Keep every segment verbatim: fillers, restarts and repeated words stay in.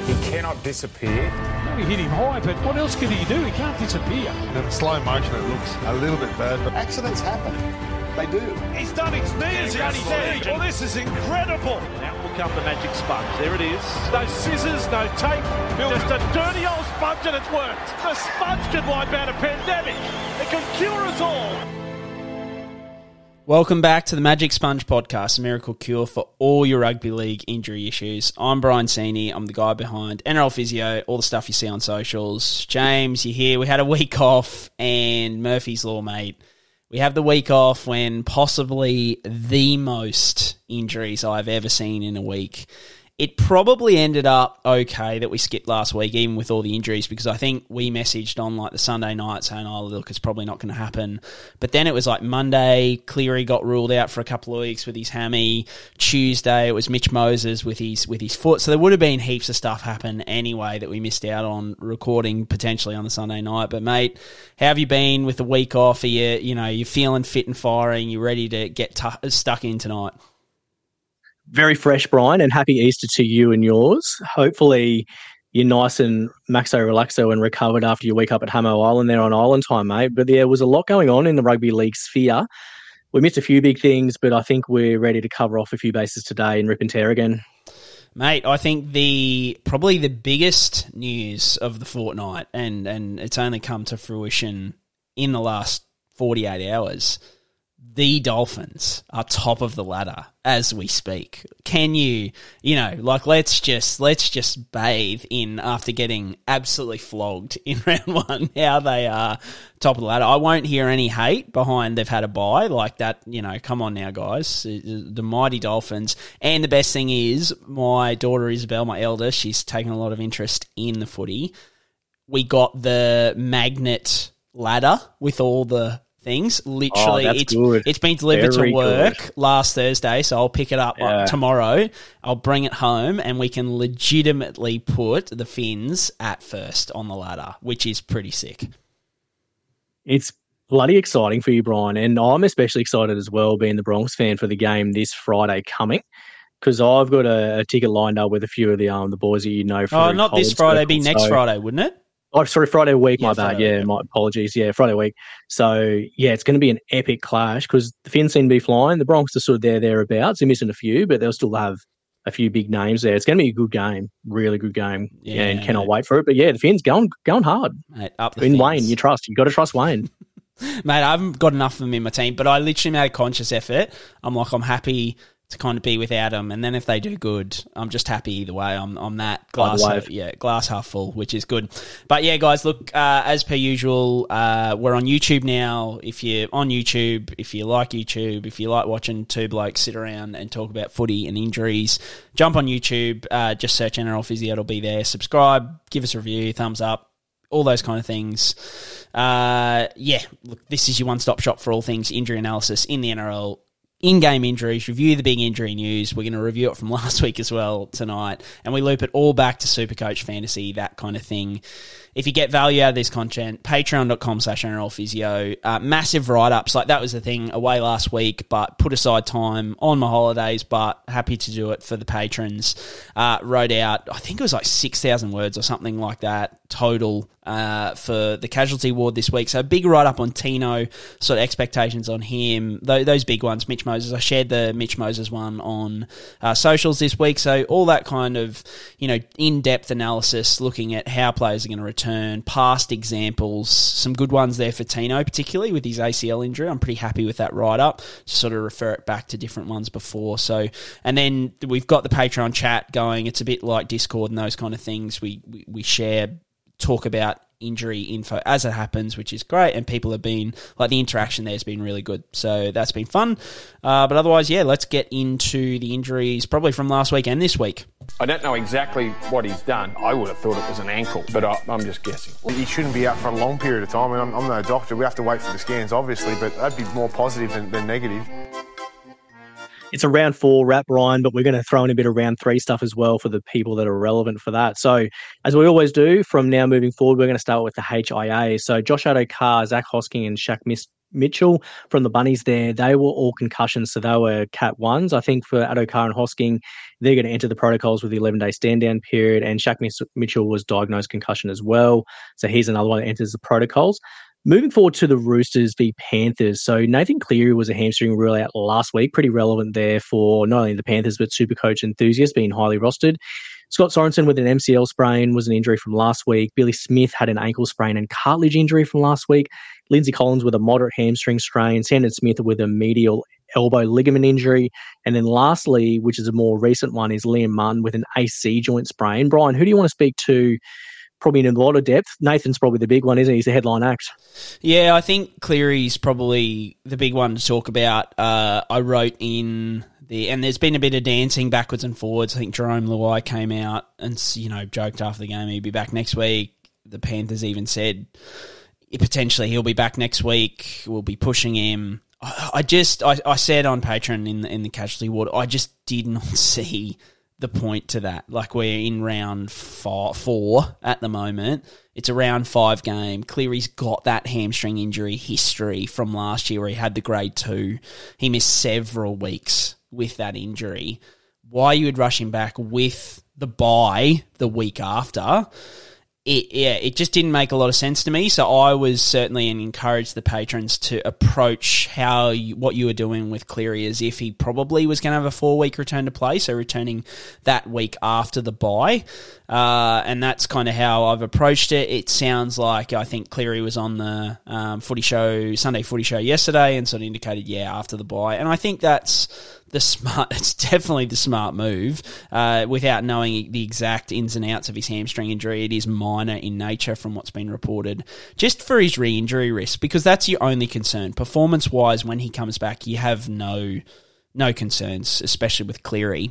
He cannot disappear. No, he hit him high, but what else can he do? He can't disappear. In slow motion, it looks a little bit bad. But accidents happen. They do. He's done his knees. He's done his knee. Well, this is incredible. Out will come the magic sponge. There it is. No scissors, no tape. Just a dirty old sponge and it's worked. The sponge can wipe out a pandemic. It can cure us all. Welcome back to the Magic Sponge Podcast, a miracle cure for all your rugby league injury issues. I'm Brian Seeney. I'm the guy behind N R L Physio, all the stuff you see on socials. James, you're here. We had a week off, and Murphy's Law, mate. We have the week off when possibly the most injuries I've ever seen in a week. It probably ended up okay that we skipped last week, even with all the injuries, because I think we messaged on like the Sunday night saying, oh, look, it's probably not going to happen. But then it was like Monday, Cleary got ruled out for a couple of weeks with his hammy. Tuesday, it was Mitch Moses with his with his foot. So there would have been heaps of stuff happen anyway that we missed out on recording potentially on the Sunday night. But, mate, how have you been with the week off? Are you, you know, you're feeling fit and firing? You ready to get t- stuck in tonight? Very fresh, Brian, and happy Easter to you and yours. Hopefully you're nice and maxo relaxo and recovered after your week up at Hamo Island there on Island time, mate. But there was a lot going on in the rugby league sphere. We missed a few big things, but I think we're ready to cover off a few bases today and rip and tear again. Mate, I think the probably the biggest news of the fortnight, and, and it's only come to fruition in the last forty-eight hours, the Dolphins are top of the ladder as we speak. Can you, you know, like let's just let's just bathe in after getting absolutely flogged in round one, how they are top of the ladder. I won't hear any hate behind they've had a bye like that. You know, come on now, guys, the mighty Dolphins. And the best thing is, my daughter Isabel, my eldest, she's taken a lot of interest in the footy. We got the magnet ladder with all the things. Literally, oh, that's it's good. it's been delivered Very to work good. last Thursday, so I'll pick it up Yeah. tomorrow. I'll bring it home, and we can legitimately put the Finns at first on the ladder, which is pretty sick. It's bloody exciting for you, Brian, and I'm especially excited as well, being the Bronx fan, for the game this Friday coming, because I've got a, a ticket lined up with a few of the um the boys that you know. Oh, not this Friday, it'd be next so, Friday, wouldn't it? Oh, sorry, Friday week, Yeah, my bad. Friday, Yeah, yeah. my apologies. Yeah, Friday week. So, yeah, it's going to be an epic clash because the Finns seem to be flying. The Bronx are sort of there, thereabouts. They're missing a few, but they'll still have a few big names there. It's going to be a good game, really good game. Yeah. Yeah, and cannot wait for it. But, yeah, the Finns going going hard. Mate, up the In Finns. Wayne, you trust. you got to trust Wayne. Mate, I haven't got enough of them in my team, but I literally made a conscious effort. I'm like, I'm happy to kind of be without them, and then if they do good, I'm just happy either way. I'm I'm that glass, half, yeah, glass half full, which is good. But yeah, guys, look, uh, as per usual, uh, we're on YouTube now. If you're on YouTube, if you like YouTube, if you like watching two blokes sit around and talk about footy and injuries, jump on YouTube. Uh, just search N R L Physio, it'll be there. Subscribe, give us a review, thumbs up. All those kind of things. Uh, yeah, look, this is your one-stop shop for all things injury analysis in the N R L. In-game injuries, review the big injury news. We're going to review it from last week as well tonight. And we loop it all back to Supercoach Fantasy, that kind of thing. If you get value out of this content, patreon.com slash NRL Physio. Uh, massive write-ups. Like, that was the thing away last week, but put aside time on my holidays, but happy to do it for the patrons. Uh, wrote out, I think it was like six thousand words or something like that total uh, for the casualty ward this week. So a big write-up on Tino, sort of expectations on him. Those, those big ones, Mitch Moses. I shared the Mitch Moses one on uh, socials this week. So all that kind of, you know, in-depth analysis, looking at how players are going to return, past examples, some good ones there for Tino, particularly with his A C L injury. I'm pretty happy with that write-up, to sort of refer it back to different ones before. So, and then we've got the Patreon chat going. It's a bit like Discord and those kind of things. We, we, we share, talk about injury info as it happens, which is great, and people have been, like, the interaction there has been really good, so that's been fun. Uh, but otherwise, yeah, let's get into the injuries probably from last week and this week. I don't know exactly what he's done. I would have thought it was an ankle, but I, I'm just guessing. He shouldn't be out for a long period of time. I mean, I'm, I'm no doctor. We have to wait for the scans, obviously, but that'd be more positive than, than negative. It's a round four wrap, Ryan, but we're going to throw in a bit of round three stuff as well for the people that are relevant for that. So, as we always do, from now moving forward, we're going to start with the H I A. So, Josh Addo-Carr, Zach Hosking and Shaq Mitchell from the Bunnies there, they were all concussions, so they were Cat ones. I think for Addo-Carr and Hosking, they're going to enter the protocols with the eleven-day stand-down period, and Shaq Mitchell was diagnosed concussion as well, so he's another one that enters the protocols. Moving forward to the Roosters v Panthers, so Nathan Cleary was a hamstring rule out last week, pretty relevant there for not only the Panthers but Supercoach enthusiasts being highly rostered. Scott Sorensen with an M C L sprain was an injury from last week. Billy Smith had an ankle sprain and cartilage injury from last week. Lindsay Collins with a moderate hamstring strain. Sandon Smith with a medial elbow ligament injury. And then lastly, which is a more recent one, is Liam Martin with an A C joint sprain. Brian, who do you want to speak to probably in a lot of depth? Nathan's probably the big one, isn't he? He's the headline act. Yeah, I think Cleary's probably the big one to talk about. Uh, I wrote in... The, and there's been a bit of dancing backwards and forwards. I think Jerome Luai came out and, you know, joked after the game he'd be back next week. The Panthers even said potentially he'll be back next week. We'll be pushing him. I, I just, I, I said on Patreon in the, in the casualty ward, I just did not see the point to that. Like, we're in round four, four at the moment. It's a round five game. Cleary's got that hamstring injury history from last year where he had the grade two. He missed several weeks with that injury. Why you would rush him back with the bye the week after, it yeah, it just didn't make a lot of sense to me. So I was certainly and encouraged the patrons to approach how you, what you were doing with Cleary as if he probably was going to have a four-week return to play, so returning that week after the bye. Uh, and that's kind of how I've approached it. It sounds like I think Cleary was on the um, footy show, Sunday footy show yesterday and sort of indicated, yeah, after the bye. And I think that's the smart, it's definitely the smart move. Uh, without knowing the exact ins and outs of his hamstring injury, it is minor in nature from what's been reported, just for his re-injury risk, because that's your only concern. Performance-wise, when he comes back, you have no no concerns, especially with Cleary.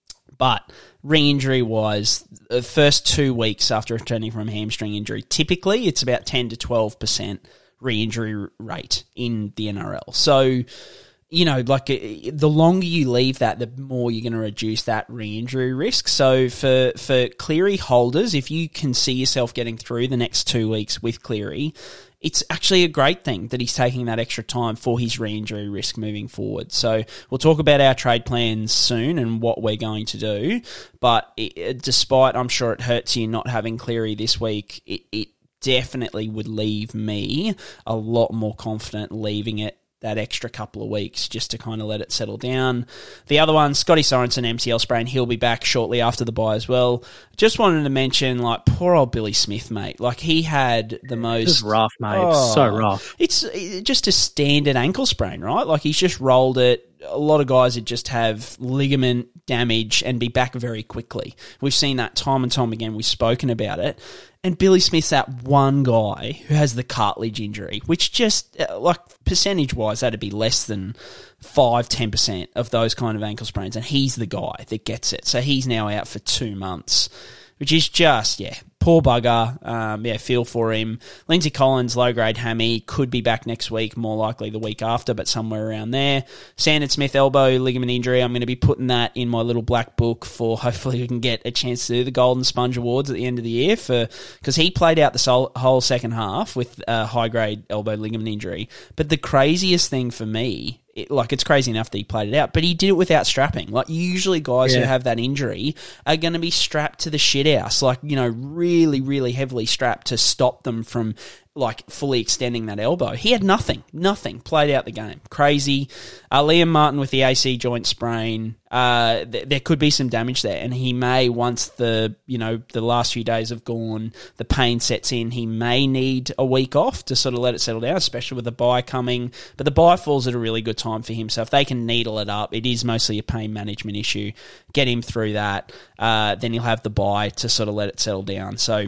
But re-injury wise, the first two weeks after returning from hamstring injury, typically it's about ten to twelve percent re-injury rate in the N R L. So, you know, like the longer you leave that, the more you're going to reduce that re-injury risk. So for, for Cleary holders, if you can see yourself getting through the next two weeks with Cleary, it's actually a great thing that he's taking that extra time for his re-injury risk moving forward. So we'll talk about our trade plans soon and what we're going to do. But it, despite, I'm sure it hurts you not having Cleary this week, it, it definitely would leave me a lot more confident leaving it that extra couple of weeks just to kind of let it settle down. The other one, Scotty Sorensen, M C L sprain, he'll be back shortly after the bye as well. Just wanted to mention, like, poor old Billy Smith, mate. Like, he had the most... It's rough, mate. Oh, so rough. It's just a standard ankle sprain, right? Like, he's just rolled it. A lot of guys would just have ligament damage and be back very quickly. We've seen that time and time again. We've spoken about it. And Billy Smith's that one guy who has the cartilage injury, which just, like, percentage-wise, that'd be less than five to ten percent of those kind of ankle sprains. And he's the guy that gets it. So he's now out for two months, which is just, yeah, poor bugger. Um, yeah, feel for him. Lindsay Collins, low-grade hammy, could be back next week, more likely the week after, but somewhere around there. Sandon Smith, elbow ligament injury. I'm going to be putting that in my little black book for hopefully we can get a chance to do the Golden Sponge Awards at the end of the year, for because he played out the sol- whole second half with a high-grade elbow ligament injury. But the craziest thing for me, It, like, it's crazy enough that he played it out, but he did it without strapping. Like, usually guys yeah. who have that injury are going to be strapped to the shit house, like, you know, really, really heavily strapped to stop them from, like, fully extending that elbow. He had nothing, nothing, played out the game. Crazy. Uh, Liam Martin with the A C joint sprain, uh, th- there could be some damage there, and he may, once the, you know, the last few days have gone, the pain sets in, he may need a week off to sort of let it settle down, especially with the bye coming. But the bye falls at a really good time for him, so if they can needle it up, it is mostly a pain management issue. Get him through that, uh, then he'll have the bye to sort of let it settle down. So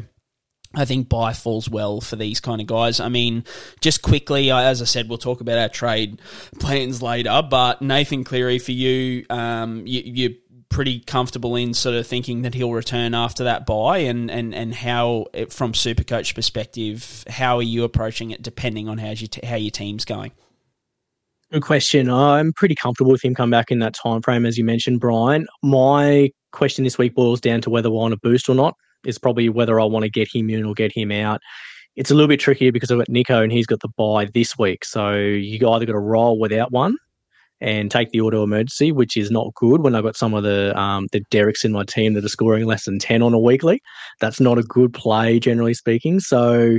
I think bye falls well for these kind of guys. I mean, just quickly, as I said, we'll talk about our trade plans later, but Nathan Cleary, for you, um, you, you're pretty comfortable in sort of thinking that he'll return after that bye, and, and, and how, from Supercoach perspective, how are you approaching it depending on how your, t- how your team's going? Good question. I'm pretty comfortable with him coming back in that time frame, as you mentioned, Brian. My question this week boils down to whether I want to boost or not. Is probably whether I want to get him in or get him out. it's a little bit trickier because I've got Nico and he's got the bye this week. So you either got to roll without one and take the auto emergency, which is not good when I've got some of the um, the Derricks in my team that are scoring less than ten on a weekly. That's not a good play, generally speaking. So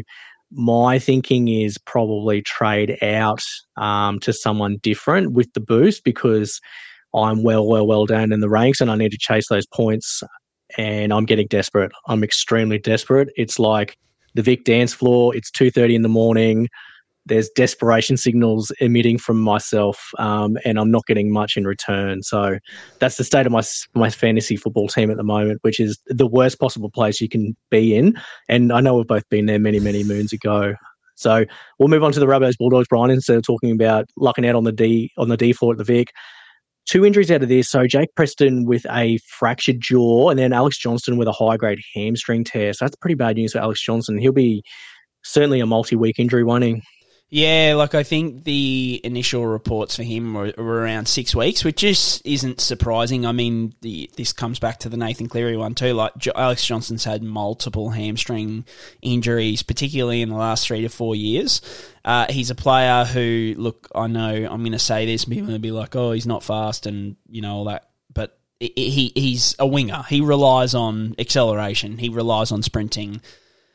my thinking is probably trade out um, to someone different with the boost because I'm well, well, well down in the ranks and I need to chase those points and I'm getting desperate. I'm extremely desperate. It's like the Vic dance floor. It's two thirty in the morning. There's desperation signals emitting from myself, um, and I'm not getting much in return. So that's the state of my my fantasy football team at the moment, which is the worst possible place you can be in. And I know we've both been there many, many moons ago. So we'll move on to the Rabbitohs Bulldogs, Brian, instead of talking about lucking out on the D on the D floor at the Vic. Two injuries out of this. So Jake Preston with a fractured jaw and then Alex Johnston with a high-grade hamstring tear. So that's pretty bad news for Alex Johnston. He'll be certainly a multi-week injury, won't he? Yeah, like I think the initial reports for him were, were around six weeks, which just isn't surprising. I mean, the, this comes back to the Nathan Cleary one too. Like jo- Alex Johnston's had multiple hamstring injuries, particularly in the last three to four years. Uh, he's a player who, look, I know I'm going to say this, people are going to be like, oh, he's not fast and, you know, all that. But he he's a winger. He relies on acceleration. He relies on sprinting.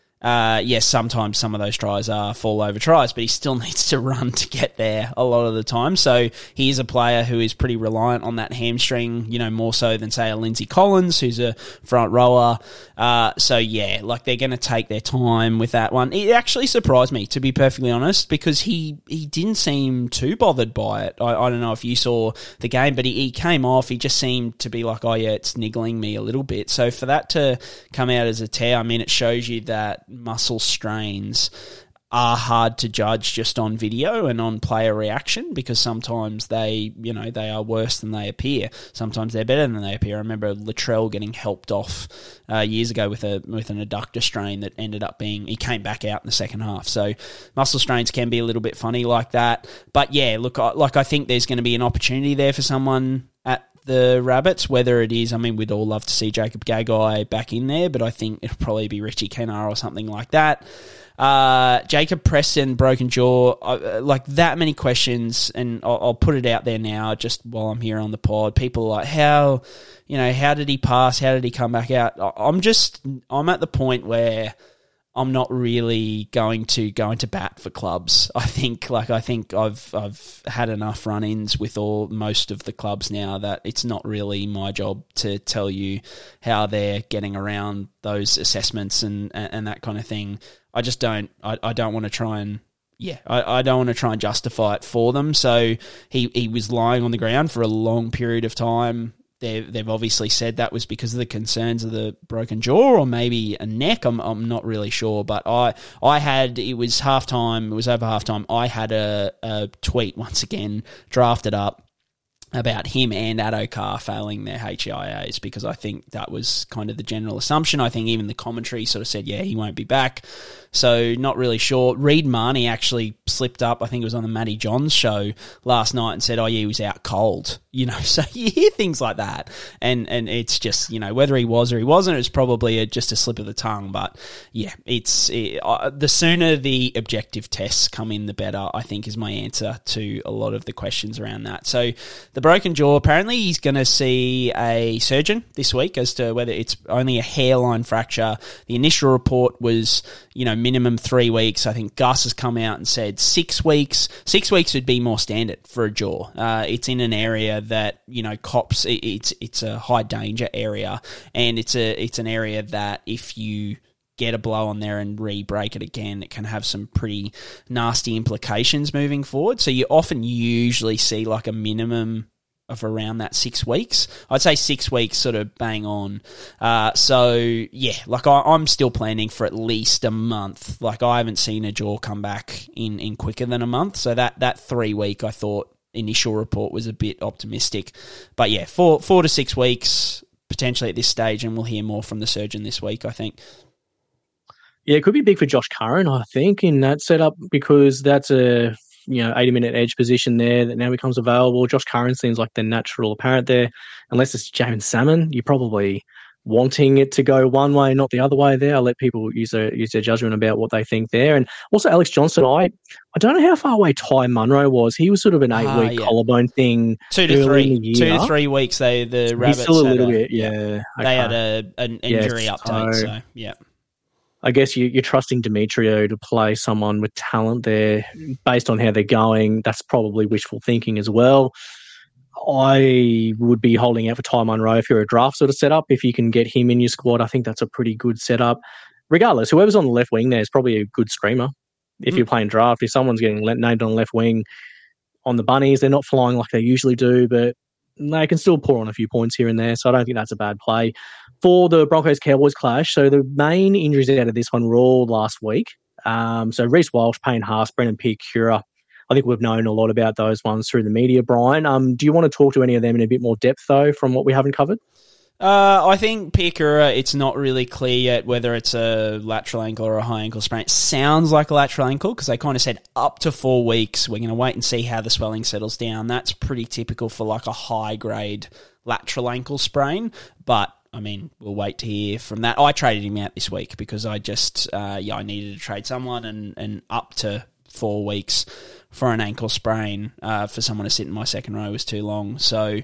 Uh, yes, sometimes some of those tries are fall over tries, but he still needs to run to get there a lot of the time. So he is a player who is pretty reliant on that hamstring, you know, more so than, say, a Lindsay Collins, who's a front rower. Uh, so, yeah, like they're going to take their time with that one. It actually surprised me, to be perfectly honest, because he, he didn't seem too bothered by it. I, I don't know if you saw the game, but he, he came off. He just seemed to be like, oh, yeah, it's niggling me a little bit. So for that to come out as a tear, I mean, it shows you that muscle strains are hard to judge just on video and on player reaction because sometimes they, you know, they are worse than they appear. Sometimes they're better than they appear. I remember Latrell getting helped off uh, years ago with a with an adductor strain that ended up being, he came back out in the second half. So muscle strains can be a little bit funny like that. But yeah, look, I, like I think there's going to be an opportunity there for someone at the Rabbits, whether it is, I mean, we'd all love to see Jacob Gagai back in there, but I think it'll probably be Richie Kennar or something like that. Uh, Jacob Preston, broken jaw, uh, like that many questions, and I'll, I'll put it out there now just while I'm here on the pod. People are like, how, you know, how did he pass? How did he come back out? I'm just, I'm at the point where I'm not really going to go into bat for clubs. I think, like, I think I've I've had enough run-ins with all most of the clubs now that it's not really my job to tell you how they're getting around those assessments and and, and that kind of thing. I just don't. I, I don't want to try and. Yeah, I, I don't want to try and justify it for them. So he he was lying on the ground for a long period of time. They've, they've obviously said that was because of the concerns of the broken jaw or maybe a neck. I'm I'm not really sure. But I I had, it was halftime, it was over halftime. I had a, a tweet once again drafted up about him and Addo-Carr failing their H I A As because I think that was kind of the general assumption. I think even the commentary sort of said, yeah, he won't be back. So not really sure. Reed Marnie actually slipped up, I think it was on the Matty Johns show last night and said, oh yeah, he was out cold. You know, so you hear things like that. And and it's just, you know, whether he was or he wasn't, it was probably a, just a slip of the tongue. But yeah, it's it, uh, the sooner the objective tests come in, the better, I think, is my answer to a lot of the questions around that. So the broken jaw, apparently he's going to see a surgeon this week as to whether it's only a hairline fracture. The initial report was, you know, minimum three weeks. I think Gus has come out and said six weeks. Six weeks would be more standard for a jaw. Uh, it's in an area that, you know, cops, it, it's it's a high danger area, and it's a it's an area that if you get a blow on there and re-break it again, it can have some pretty nasty implications moving forward. So you often usually see like a minimum of around that six weeks. I'd say six weeks sort of bang on. Uh, so, yeah, like I, I'm still planning for at least a month. Like I haven't seen a jaw come back in, in quicker than a month. So that, that three week, I thought, initial report was a bit optimistic. But yeah, four, four to six weeks potentially at this stage, and we'll hear more from the surgeon this week, I think. Yeah, it could be big for Josh Curran, I think, in that setup, because that's a, you know, eighty-minute edge position there that now becomes available. Josh Curran seems like the natural apparent there. Unless it's Jamin Salmon, you probably wanting it to go one way, not the other way there. I'll let people use their, use their judgment about what they think there. And also Alex Johnson, I I don't know how far away Ty Munro was. He was sort of an eight-week uh, yeah. collarbone thing. Two to three. Two to three weeks, they, the Rabbits He's still a little a, bit, yeah. Okay. They had a, an injury yeah, update, so, so, yeah. I guess you, you're trusting Demetrio to play someone with talent there based on how they're going. That's probably wishful thinking as well. I would be holding out for Ty Munro if you're a draft sort of setup. If you can get him in your squad, I think that's a pretty good setup. Regardless, whoever's on the left wing there is probably a good screamer. If mm. you're playing draft, if someone's getting named on the left wing on the Bunnies, they're not flying like they usually do, but they can still pour on a few points here and there, so I don't think that's a bad play. For the Broncos-Cowboys clash, so the main injuries out of this one were all last week. Um, so Reece Walsh, Payne Haas, Brendan Piakura, I think we've known a lot about those ones through the media, Brian. Um, do you want to talk to any of them in a bit more depth, though, from what we haven't covered? Uh, I think Piakura, it's not really clear yet whether it's a lateral ankle or a high ankle sprain. It sounds like a lateral ankle because they kind of said up to four weeks. We're going to wait and see how the swelling settles down. That's pretty typical for like a high-grade lateral ankle sprain, but I mean, we'll wait to hear from that. I traded him out this week because I just, uh, yeah, I needed to trade someone and, and up to four weeks for an ankle sprain uh, for someone to sit in my second row was too long. So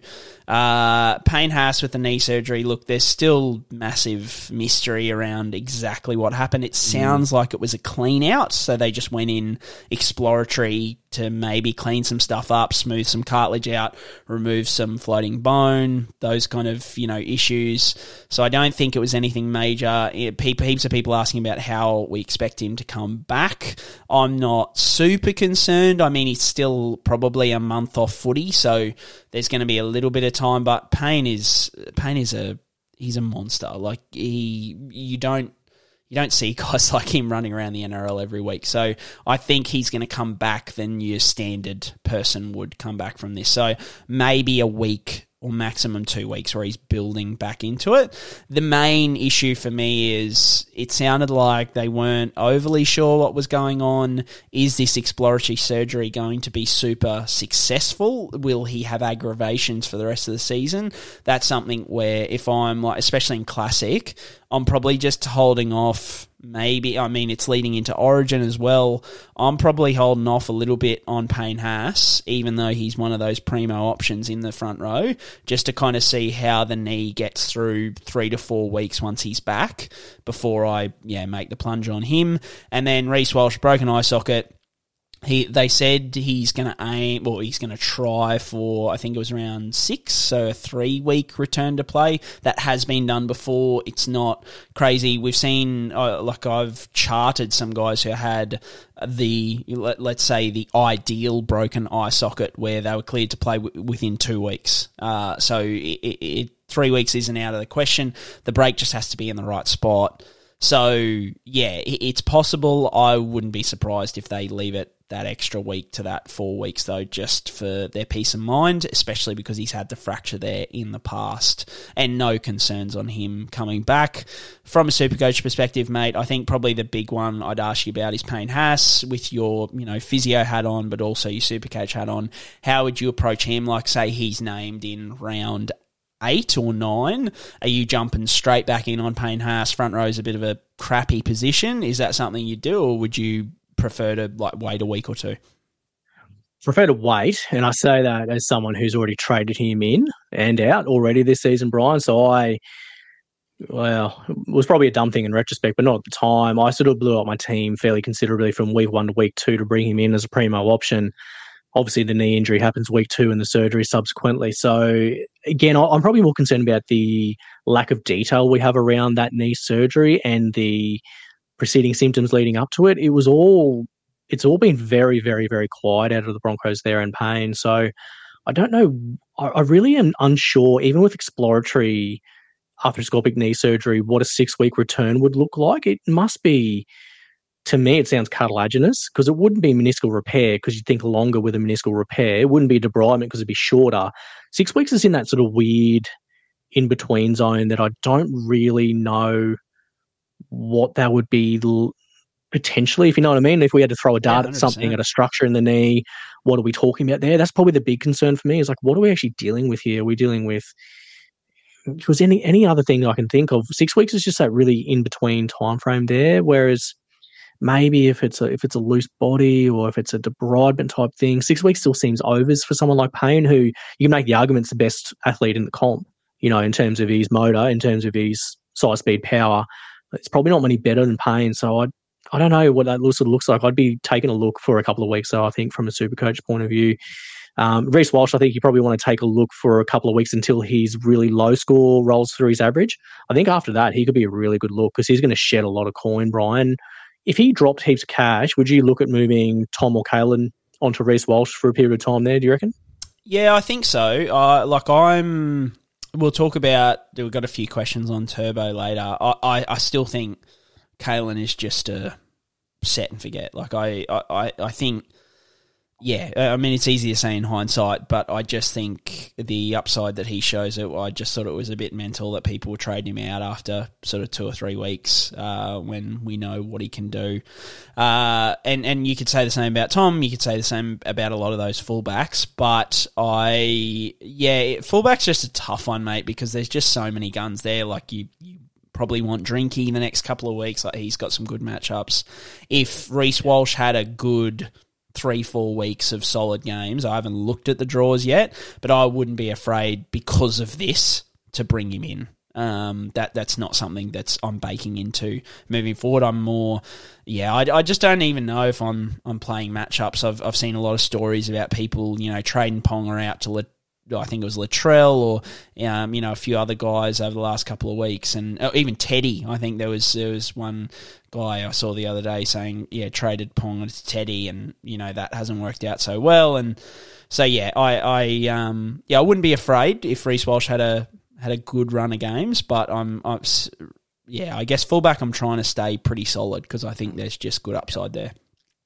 uh, Payne Haas with the knee surgery, look, there's still massive mystery around exactly what happened. It sounds mm. like it was a clean out, so they just went in exploratory to maybe clean some stuff up, smooth some cartilage out, remove some floating bone, those kind of, you know, issues. So I don't think it was anything major. Heaps of people asking about how we expect him to come back. I'm not super concerned. I mean, he's still probably a month off footy, so there's going to be a little bit of time, but Payne is Payne is a he's a monster. Like he you don't You don't see guys like him running around the N R L every week. So I think he's going to come back than your standard person would come back from this. So maybe a week or maximum two weeks where he's building back into it. The main issue for me is it sounded like they weren't overly sure what was going on. Is this exploratory surgery going to be super successful? Will he have aggravations for the rest of the season? That's something where if I'm like, especially in Classic, I'm probably just holding off. Maybe, I mean, it's leading into Origin as well. I'm probably holding off a little bit on Payne Haas, even though he's one of those primo options in the front row, just to kind of see how the knee gets through three to four weeks once he's back before I yeah make the plunge on him. And then Reece Walsh, broken eye socket. He, they said he's going to aim, well, he's going to try for, I think it was around six, so a three-week return to play. That has been done before. It's not crazy. We've seen, uh, like I've charted some guys who had the, let, let's say, the ideal broken eye socket where they were cleared to play w- within two weeks. Uh, so it, it, three weeks isn't out of the question. The break just has to be in the right spot. So, yeah, it's possible. I wouldn't be surprised if they leave it that extra week to that four weeks, though, just for their peace of mind, especially because he's had the fracture there in the past and no concerns on him coming back. From a Supercoach perspective, mate, I think probably the big one I'd ask you about is Payne Haas with your, you know, physio hat on, but also your Supercoach hat on. How would you approach him? Like, say he's named in round eight or nine, are you jumping straight back in on Payne Haas? Front row is a bit of a crappy position. Is that something you do, or would you prefer to like wait a week or two? Prefer to wait, and I say that as someone who's already traded him in and out already this season, Brian. So I, well, it was probably a dumb thing in retrospect, but not at the time. I sort of blew up my team fairly considerably from week one to week two to bring him in as a primo option. Obviously, the knee injury happens week two and the surgery subsequently. So, again, I'm probably more concerned about the lack of detail we have around that knee surgery and the preceding symptoms leading up to it. It was all, it's all been very, very, very quiet out of the Broncos there in Payne. So, I don't know. I, I really am unsure, even with exploratory arthroscopic knee surgery, what a six-week return would look like. It must be... To me, it sounds cartilaginous because it wouldn't be meniscal repair because you'd think longer with a meniscal repair. It wouldn't be debridement because it'd be shorter. Six weeks is in that sort of weird in-between zone that I don't really know what that would be l- potentially, if you know what I mean. If we had to throw a dart yeah, at something, at a structure in the knee, what are we talking about there? That's probably the big concern for me is like, what are we actually dealing with here? Are we dealing with was any any other thing I can think of. Six weeks is just that really in between time frame there. Whereas maybe if it's a if it's a loose body or if it's a debridement type thing, six weeks still seems overs for someone like Payne, who you can make the argument's the best athlete in the comp. You know, in terms of his motor, in terms of his size, speed, power, it's probably not many better than Payne. So I I don't know what that sort of looks like. I'd be taking a look for a couple of weeks, though, I think, from a Supercoach point of view. Um, Reece Walsh, I think you probably want to take a look for a couple of weeks until his really low score rolls through his average. I think after that, he could be a really good look because he's going to shed a lot of coin, Brian. If he dropped heaps of cash, would you look at moving Tom or Kalen onto Reece Walsh for a period of time there, do you reckon? Yeah, I think so. Uh, like I'm... We'll talk about... We've got a few questions on Turbo later. I, I, I still think Kalen is just a set and forget. Like, I, I, I think... Yeah, I mean, it's easy to say in hindsight, but I just think the upside that he shows, it, I just thought it was a bit mental that people were trading him out after sort of two or three weeks uh, when we know what he can do. Uh, and, and you could say the same about Tom, you could say the same about a lot of those fullbacks, but I, yeah, fullback's just a tough one, mate, because there's just so many guns there. Like, you, you probably want Drinky in the next couple of weeks. Like, he's got some good matchups. If Reece Walsh had a good three, four weeks of solid games. I haven't looked at the draws yet, but I wouldn't be afraid because of this to bring him in. Um, that that's not something that's I'm baking into moving forward. I'm more, yeah, I, I just don't even know if I'm I'm playing matchups. I've I've seen a lot of stories about people, you know, trading Ponga out to let. I think it was Latrell or um, you know, a few other guys over the last couple of weeks, and uh, even Teddy. I think there was there was one guy I saw the other day saying, yeah, traded Ponga to Teddy, and you know that hasn't worked out so well. And so yeah, I I um yeah I wouldn't be afraid if Reece Walsh had a had a good run of games, but I'm, I'm yeah I guess fullback I'm trying to stay pretty solid because I think there's just good upside there.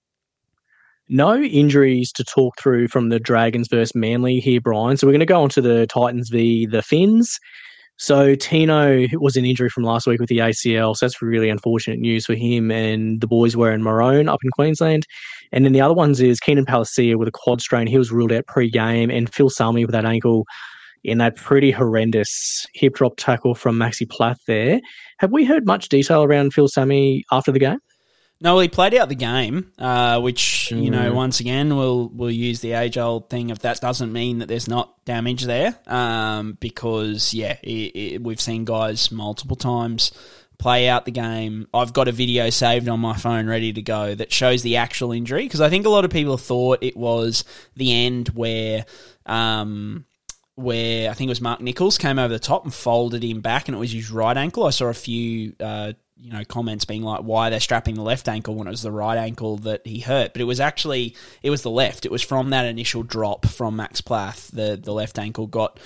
No injuries to talk through from the Dragons versus Manly here, Brian. So we're going to go on to the Titans v the Finns. So Tino was an injury from last week with the A C L, so that's really unfortunate news for him and the boys wearing maroon up in Queensland. And then the other ones is Keenan Palasia with a quad strain. He was ruled out pre-game, and Phil Sami with that ankle in that pretty horrendous hip drop tackle from Maxi Plath there. Have we heard much detail around Phil Sami after the game? No, well, he played out the game, uh, which, you know, once again, we'll we'll use the age-old thing if that doesn't mean that there's not damage there, um, because, yeah, it, it, we've seen guys multiple times play out the game. I've got a video saved on my phone ready to go that shows the actual injury, because I think a lot of people thought it was the end where... Um, where I think it was Mark Nichols came over the top and folded him back, and it was his right ankle. I saw a few, uh, you know, comments being like, why they're strapping the left ankle when it was the right ankle that he hurt. But it was actually, it was the left. It was from that initial drop from Max Plath. The, the left ankle got,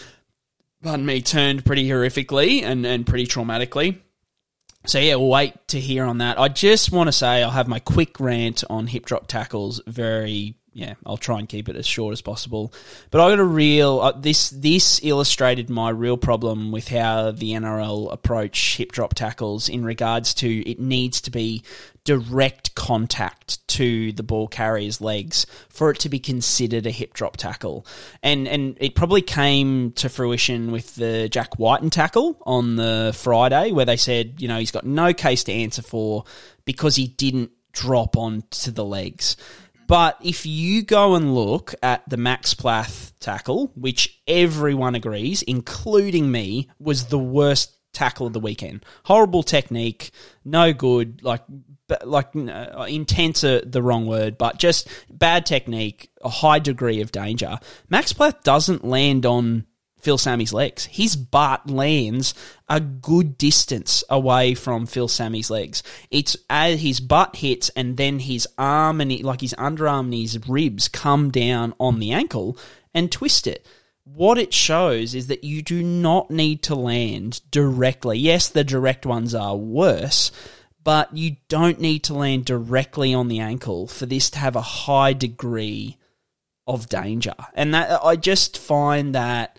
pardon me, turned pretty horrifically and, and pretty traumatically. So, yeah, we'll wait to hear on that. I just want to say I'll have my quick rant on hip drop tackles very... Yeah, I'll try and keep it as short as possible. But I got a real... Uh, this this illustrated my real problem with how the N R L approach hip drop tackles in regards to it needs to be direct contact to the ball carrier's legs for it to be considered a hip drop tackle. And and it probably came to fruition with the Jack Whiten tackle on the Friday where they said, you know, he's got no case to answer for because he didn't drop onto the legs. But if you go and look at the Max Plath tackle, which everyone agrees, including me, was the worst tackle of the weekend. Horrible technique, no good, like like uh, intense are the wrong word, but just bad technique, a high degree of danger. Max Plath doesn't land on Phil Sami's legs. His butt lands a good distance away from Phil Sami's legs. It's as his butt hits and then his arm and he, like his underarm and his ribs come down on the ankle and twist it. What it shows is that you do not need to land directly. Yes, the direct ones are worse, but you don't need to land directly on the ankle for this to have a high degree of danger. And that I just find that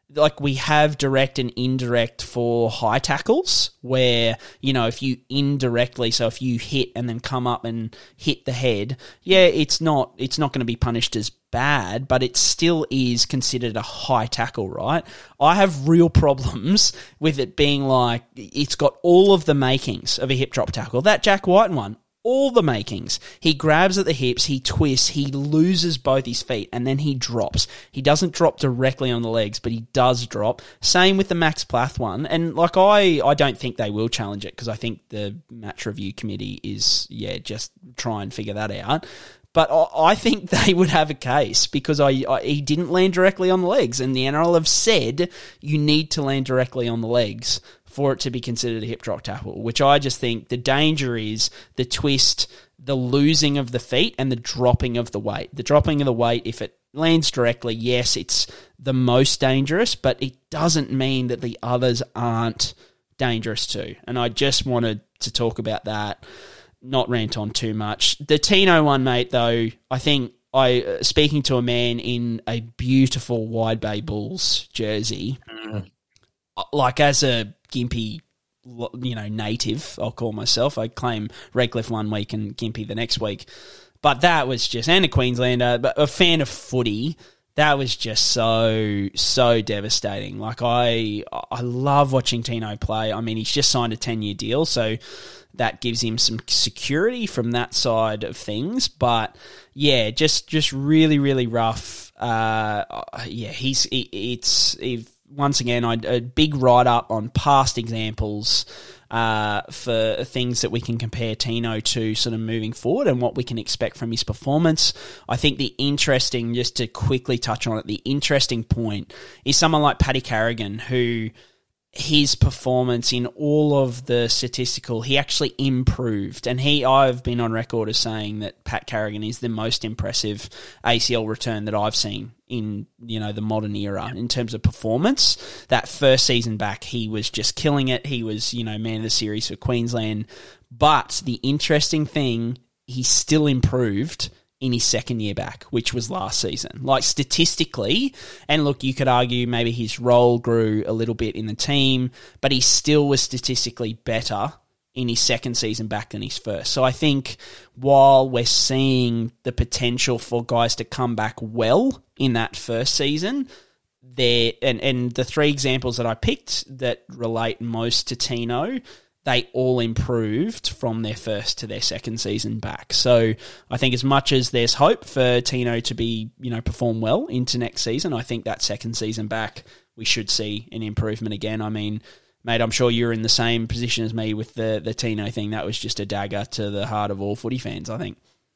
like we have direct and indirect for high tackles where, you know, if you indirectly, so if you hit and then come up and hit the head, yeah, it's not it's not going to be punished as bad, but it still is considered a high tackle, right? I have real problems with it being like it's got all of the makings of a hip drop tackle. That Jack White one, all the makings. He grabs at the hips, he twists, he loses both his feet, and then he drops. He doesn't drop directly on the legs, but he does drop. Same with the Max Plath one. And like I, I don't think they will challenge it because I think the match review committee is, yeah, just try and figure that out. But I, I think they would have a case because I, I he didn't land directly on the legs, and the N R L have said you need to land directly on the legs for it to be considered a hip drop tackle, which I just think the danger is the twist, the losing of the feet, and the dropping of the weight. The dropping of the weight, if it lands directly, yes, it's the most dangerous, but it doesn't mean that the others aren't dangerous too. And I just wanted to talk about that, not rant on too much. The Tino one, mate, though, I think I uh, speaking to a man in a beautiful Wide Bay Bulls jersey, mm. like as a Gympie, you know, native, I'll call myself. I claim Redcliffe one week and Gympie the next week. But that was just, and a Queenslander, but a fan of footy, that was just so, so devastating. Like, I I love watching Tino play. I mean, he's just signed a ten-year deal, so that gives him some security from that side of things. But, yeah, just just really, really rough. Uh, yeah, he's it, it's... If, Once again, I, a big write-up on past examples uh, for things that we can compare Tino to sort of moving forward and what we can expect from his performance. I think the interesting, just to quickly touch on it, the interesting point is someone like Paddy Carrigan, who his performance in all of the statistical, he actually improved. And he, I've been on record as saying that Pat Carrigan is the most impressive A C L return that I've seen in, you know, the modern era in terms of performance. That first season back, he was just killing it. He was, you know, man of the series for Queensland. But the interesting thing, he still improved in his second year back, which was last season. Like, statistically, and look, you could argue maybe his role grew a little bit in the team, but he still was statistically better in his second season back than his first. So I think while we're seeing the potential for guys to come back well in that first season, there and, and the three examples that I picked that relate most to Tino, they all improved from their first to their second season back. So I think as much as there's hope for Tino to be, you know, perform well into next season, I think that second season back, we should see an improvement again. I mean, mate, I'm sure you're in the same position as me with the, the Tino thing. That was just a dagger to the heart of all footy fans, I think.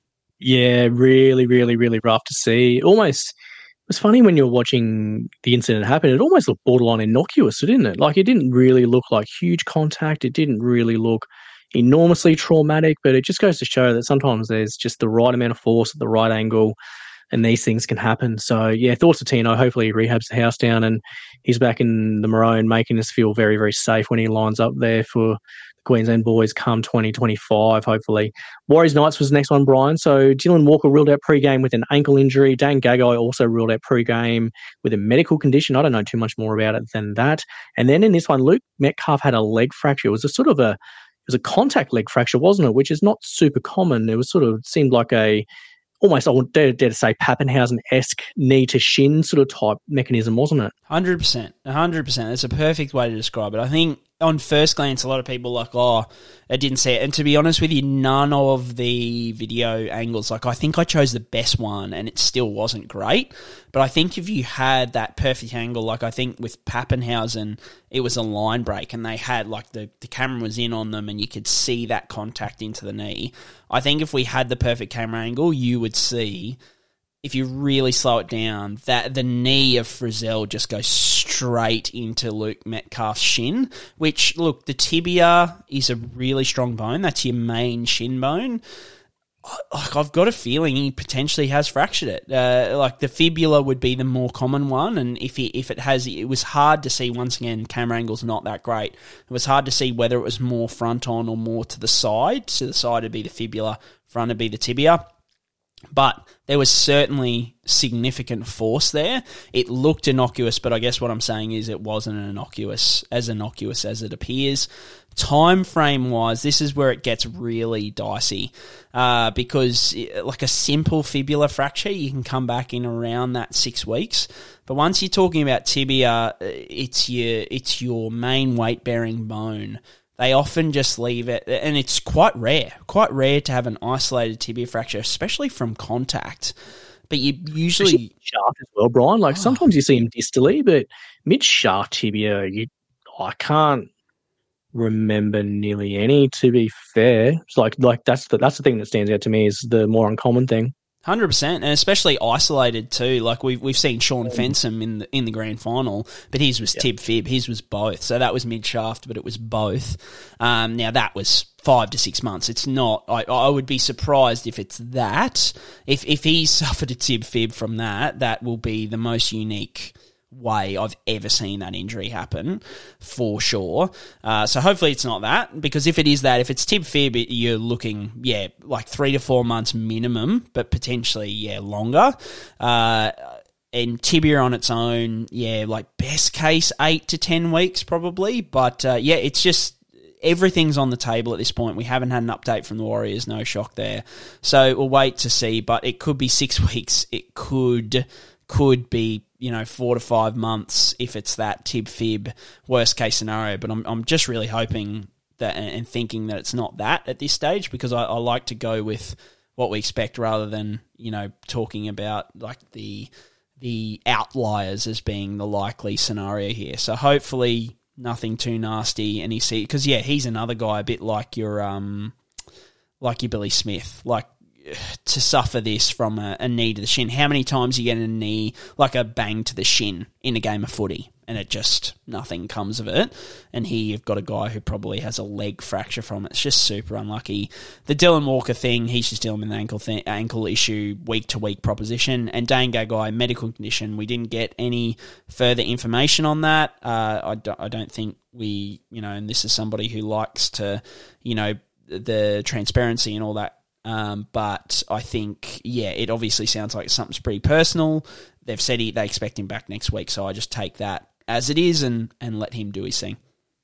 Yeah, really, really, really rough to see. Almost... It was funny when you're watching the incident happen, it almost looked borderline innocuous, didn't it? Like, it didn't really look like huge contact. It didn't really look enormously traumatic, but it just goes to show that sometimes there's just the right amount of force at the right angle and these things can happen. So, yeah, thoughts to Tino. Hopefully he rehabs the house down and he's back in the Maroon, making us feel very, very safe when he lines up there for Queensland boys come twenty twenty-five, hopefully. Warriors Knights was the next one, Brian. So Dylan Walker ruled out pre-game with an ankle injury. Dane Gagai also ruled out pre-game with a medical condition. I don't know too much more about it than that. And then in this one, Luke Metcalf had a leg fracture. It was a sort of a, it was a contact leg fracture, wasn't it? Which is not super common. It was sort of, seemed like a, almost, I would dare, dare to say, Pappenhausen-esque knee to shin sort of type mechanism, wasn't it? one hundred percent. one hundred percent. That's a perfect way to describe it. I think on first glance, a lot of people are like, oh, I didn't see it. And to be honest with you, none of the video angles, like I think I chose the best one and it still wasn't great. But I think if you had that perfect angle, like I think with Pappenhausen, it was a line break and they had like the, the camera was in on them and you could see that contact into the knee. I think if we had the perfect camera angle, you would see, if you really slow it down, that the knee of Frizzell just goes straight into Luke Metcalf's shin, which, look, the tibia is a really strong bone. That's your main shin bone. Like, I've got a feeling he potentially has fractured it. Uh, like, the fibula would be the more common one, and if he, if it has, it was hard to see, once again, camera angle's not that great. It was hard to see whether it was more front on or more to the side. So the side would be the fibula, front would be the tibia. But there was certainly significant force there. It looked innocuous, but I guess what I'm saying is it wasn't innocuous, as innocuous as it appears. Time frame wise, this is where it gets really dicey, uh, because like a simple fibular fracture, you can come back in around that six weeks. But once you're talking about tibia, it's your it's your main weight bearing bone. They often just leave it, and it's quite rare, quite rare to have an isolated tibia fracture, especially from contact. But you usually shaft as well, Brian. Like oh. sometimes you see them distally, but mid shaft tibia, you I can't remember nearly any. To be fair, it's like like that's the that's the thing that stands out to me is the more uncommon thing. one hundred percent, and especially isolated too. Like we've we've seen Sean Fensom in the in the grand final, but his was yep. tib fib, his was both. So that was mid shaft, but it was both. Um, now that was five to six months. It's not. I I would be surprised if it's that. If if he suffered a tib fib from that, that will be the most unique way I've ever seen that injury happen, for sure. Uh, so hopefully it's not that, because if it is that, if it's tib fib, it, you're looking, yeah, like three to four months minimum, but potentially, yeah, longer. Uh, and tibia on its own, yeah, like best case eight to ten weeks probably. But uh, yeah, it's just everything's on the table at this point. We haven't had an update from the Warriors, no shock there. So we'll wait to see, but it could be six weeks. It could could be, you know, four to five months if it's that tib fib worst case scenario. But I'm I'm just really hoping that and thinking that it's not that at this stage, because I, I like to go with what we expect rather than, you know, talking about like the the outliers as being the likely scenario here. So hopefully nothing too nasty, and he see because yeah, he's another guy a bit like your um like your Billy Smith, like. To suffer this from a, a knee to the shin. How many times you get a knee, like a bang to the shin in a game of footy, and it just, nothing comes of it? And here you've got a guy who probably has a leg fracture from it. It's just super unlucky. The Dylan Walker thing, he's just dealing with an ankle th- ankle issue, week-to-week proposition. And Dane Gagai, medical condition. We didn't get any further information on that. Uh, I, don't, I don't think we, you know, and this is somebody who likes to, you know, the transparency and all that. Um, but I think, yeah, it obviously sounds like something's pretty personal. They've said he, they expect him back next week, so I just take that as it is and, and let him do his thing.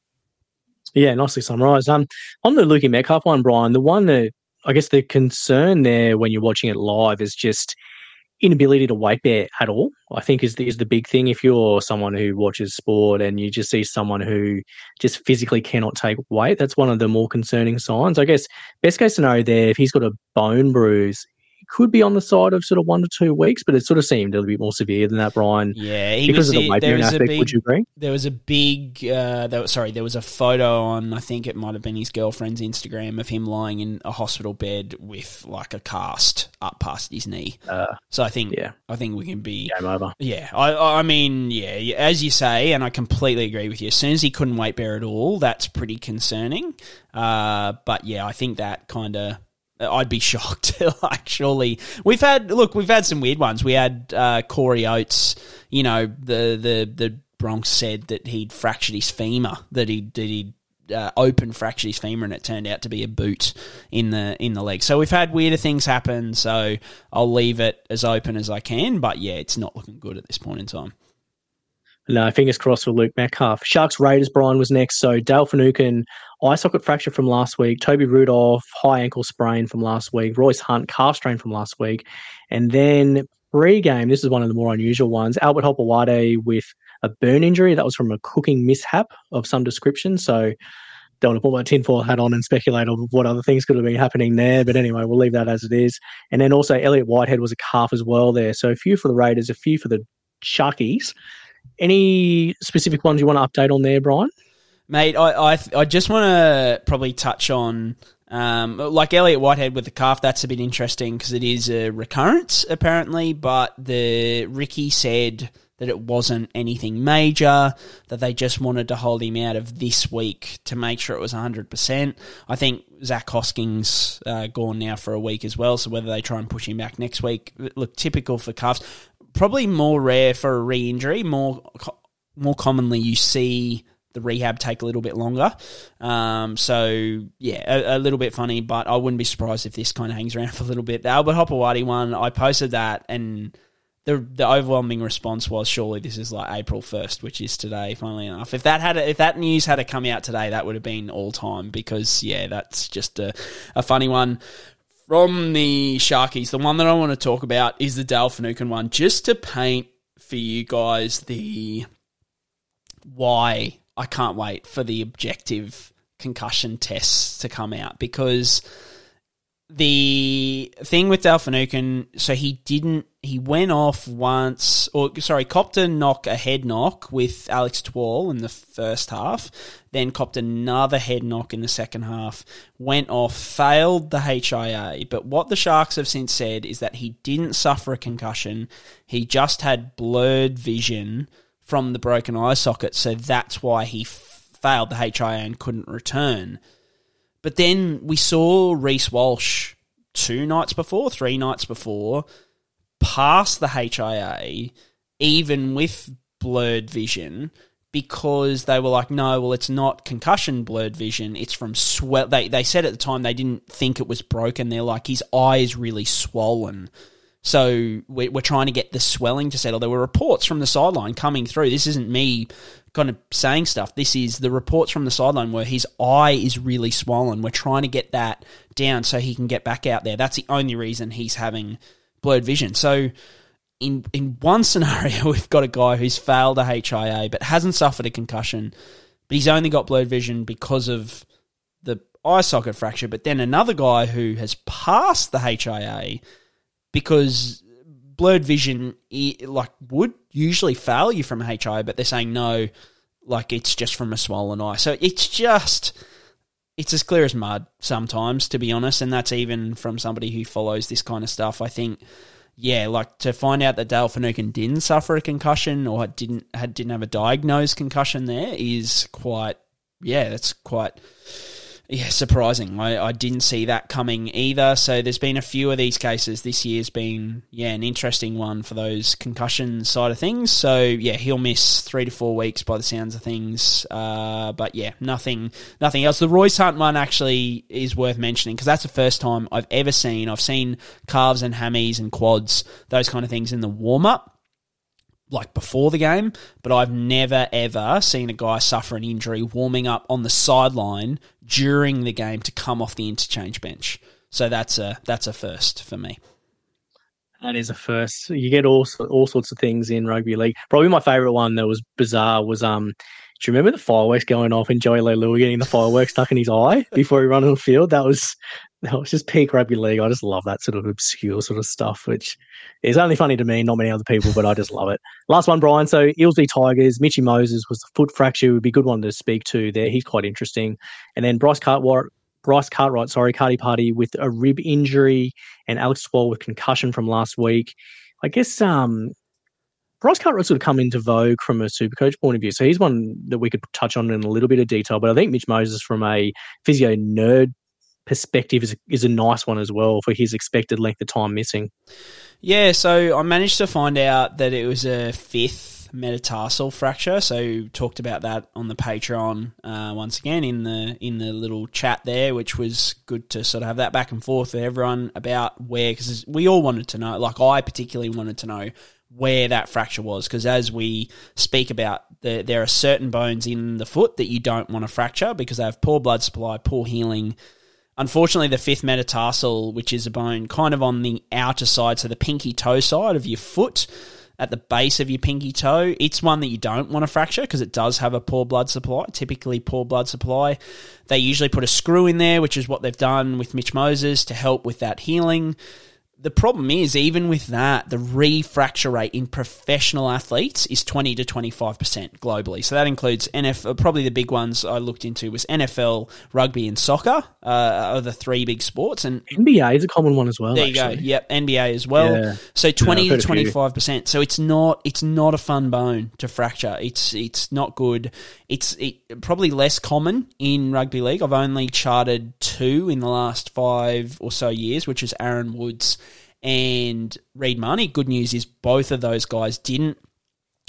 Yeah, nicely summarised. Um, on the Lukey Metcalf one, Brian, the one that I guess the concern there when you're watching it live is just inability to weight bear at all, I think is the, is the big thing. If you're someone who watches sport and you just see someone who just physically cannot take weight, that's one of the more concerning signs. I guess best case scenario there, if he's got a bone bruise, could be on the side of sort of one to two weeks, but it sort of seemed a little bit more severe than that, Brian. Yeah, he because was of the weight bearing aspect. Big, would you agree? There was a big, uh, there, sorry, there was a photo on, I think it might have been his girlfriend's Instagram, of him lying in a hospital bed with like a cast up past his knee. Uh, so I think, yeah. I think we can be game over. Yeah, I, I mean, yeah, as you say, and I completely agree with you. As soon as he couldn't weight bear at all, that's pretty concerning. Uh, but yeah, I think that kind of. I'd be shocked. Like, surely we've had look, we've had some weird ones. We had uh, Corey Oates. You know, the the the Bronx said that he'd fractured his femur, that he did he uh, open fractured his femur, and it turned out to be a boot in the in the leg. So we've had weirder things happen. So I'll leave it as open as I can. But yeah, it's not looking good at this point in time. No, fingers crossed for Luke Metcalf. Sharks Raiders, Brian, was next. So Dale Finucane, eye socket fracture from last week. Toby Rudolph, high ankle sprain from last week. Royce Hunt, calf strain from last week. And then pre-game, this is one of the more unusual ones, Albert Hopewade with a burn injury. That was from a cooking mishap of some description. So don't want to put my tinfoil hat on and speculate on what other things could have been happening there. But anyway, we'll leave that as it is. And then also Elliot Whitehead was a calf as well there. So a few for the Raiders, a few for the Sharkies. Any specific ones you want to update on there, Brian? Mate, I I, I just want to probably touch on, um, like Elliot Whitehead with the calf, that's a bit interesting because it is a recurrence, apparently, but the Ricky said that it wasn't anything major, that they just wanted to hold him out of this week to make sure it was one hundred percent. I think Zach Hoskins uh, gone now for a week as well, so whether they try and push him back next week, look, typical for calves. Probably more rare for a re-injury. More more commonly, you see the rehab take a little bit longer. Um, so, yeah, a, a little bit funny, but I wouldn't be surprised if this kind of hangs around for a little bit. The Albert Hopewadi one, I posted that, and the the overwhelming response was, surely this is like April first, which is today, funnily enough. If that had a, if that news had to come out today, that would have been all time, because, yeah, that's just a, a funny one. From the Sharkies, the one that I want to talk about is the Dale Finucane one, just to paint for you guys the why I can't wait for the objective concussion tests to come out, because the thing with Dale Finucane, so he didn't, he went off once, or sorry, copped a knock, a head knock with Alex Twal in the first half, then copped another head knock in the second half, went off, failed the H I A, but what the Sharks have since said is that he didn't suffer a concussion, he just had blurred vision from the broken eye socket, so that's why he f- failed the H I A and couldn't return. But then we saw Reece Walsh two nights before, three nights before, pass the H I A, even with blurred vision, because they were like, no, well, it's not concussion blurred vision, it's from swell. They, they said at the time they didn't think it was broken. They're like, his eye is really swollen. So we're trying to get the swelling to settle. There were reports from the sideline coming through. This isn't me kind of saying stuff. This is the reports from the sideline where his eye is really swollen. We're trying to get that down so he can get back out there. That's the only reason he's having blurred vision. So in in one scenario, we've got a guy who's failed a H I A but hasn't suffered a concussion, but he's only got blurred vision because of the eye socket fracture. But then another guy who has passed the H I A because blurred vision, like, would usually fail you from H I A, but they're saying no, like, it's just from a swollen eye. So it's just, it's as clear as mud sometimes, to be honest, and that's even from somebody who follows this kind of stuff. I think, yeah, like, to find out that Dale Finucane didn't suffer a concussion or didn't had didn't have a diagnosed concussion there is quite, yeah, that's quite... Yeah, surprising. I, I didn't see that coming either. So there's been a few of these cases. This year's been, yeah, an interesting one for those concussion side of things. So, yeah, he'll miss three to four weeks by the sounds of things. Uh, but, yeah, nothing nothing else. The Royce Hunt one actually is worth mentioning because that's the first time I've ever seen. I've seen calves and hammies and quads, those kind of things in the warm-up, like before the game, but I've never, ever seen a guy suffer an injury warming up on the sideline during the game to come off the interchange bench. So that's a that's a first for me. That is a first. You get all all sorts of things in rugby league. Probably my favourite one that was bizarre was, um, do you remember the fireworks going off and Joey Leilua getting the fireworks stuck in his eye before he ran on the field? That was that was just peak rugby league. I just love that sort of obscure sort of stuff, which is only funny to me, not many other people, but I just love it. Last one, Brian. So Eels v Tigers. Mitchy Moses was the foot fracture. Would be a good one to speak to there. He's quite interesting. And then Bryce Cartwright, Bryce Cartwright, sorry, Cardi Party with a rib injury, and Alex Twal with concussion from last week. I guess um, Bryce Cartwright sort of come into vogue from a Supercoach point of view. So he's one that we could touch on in a little bit of detail. But I think Mitch Moses, from a physio nerd perspective, is a, is a nice one as well for his expected length of time missing. Yeah, so I managed to find out that it was a fifth metatarsal fracture. So talked about that on the Patreon uh, once again in the in the little chat there, which was good to sort of have that back and forth with everyone about where, because we all wanted to know, like I particularly wanted to know where that fracture was, because as we speak about, the, there are certain bones in the foot that you don't want to fracture because they have poor blood supply, poor healing. Unfortunately, the fifth metatarsal, which is a bone kind of on the outer side, so the pinky toe side of your foot, at the base of your pinky toe, it's one that you don't want to fracture because it does have a poor blood supply, typically poor blood supply. They usually put a screw in there, which is what they've done with Mitch Moses to help with that healing. The problem is, even with that, the refracture rate in professional athletes is twenty to twenty-five percent globally. So that includes N F L, probably the big ones I looked into was N F L, rugby and soccer, uh, are the three big sports. And N B A is a common one as well. There actually. you go. Yep, N B A as well. Yeah. So twenty yeah, to twenty-five percent. So it's not it's not a fun bone to fracture. It's it's not good. It's it, probably less common in rugby league. I've only charted two in the last five or so years, which is Aaron Woods and Reed Marnie. Good news is both of those guys didn't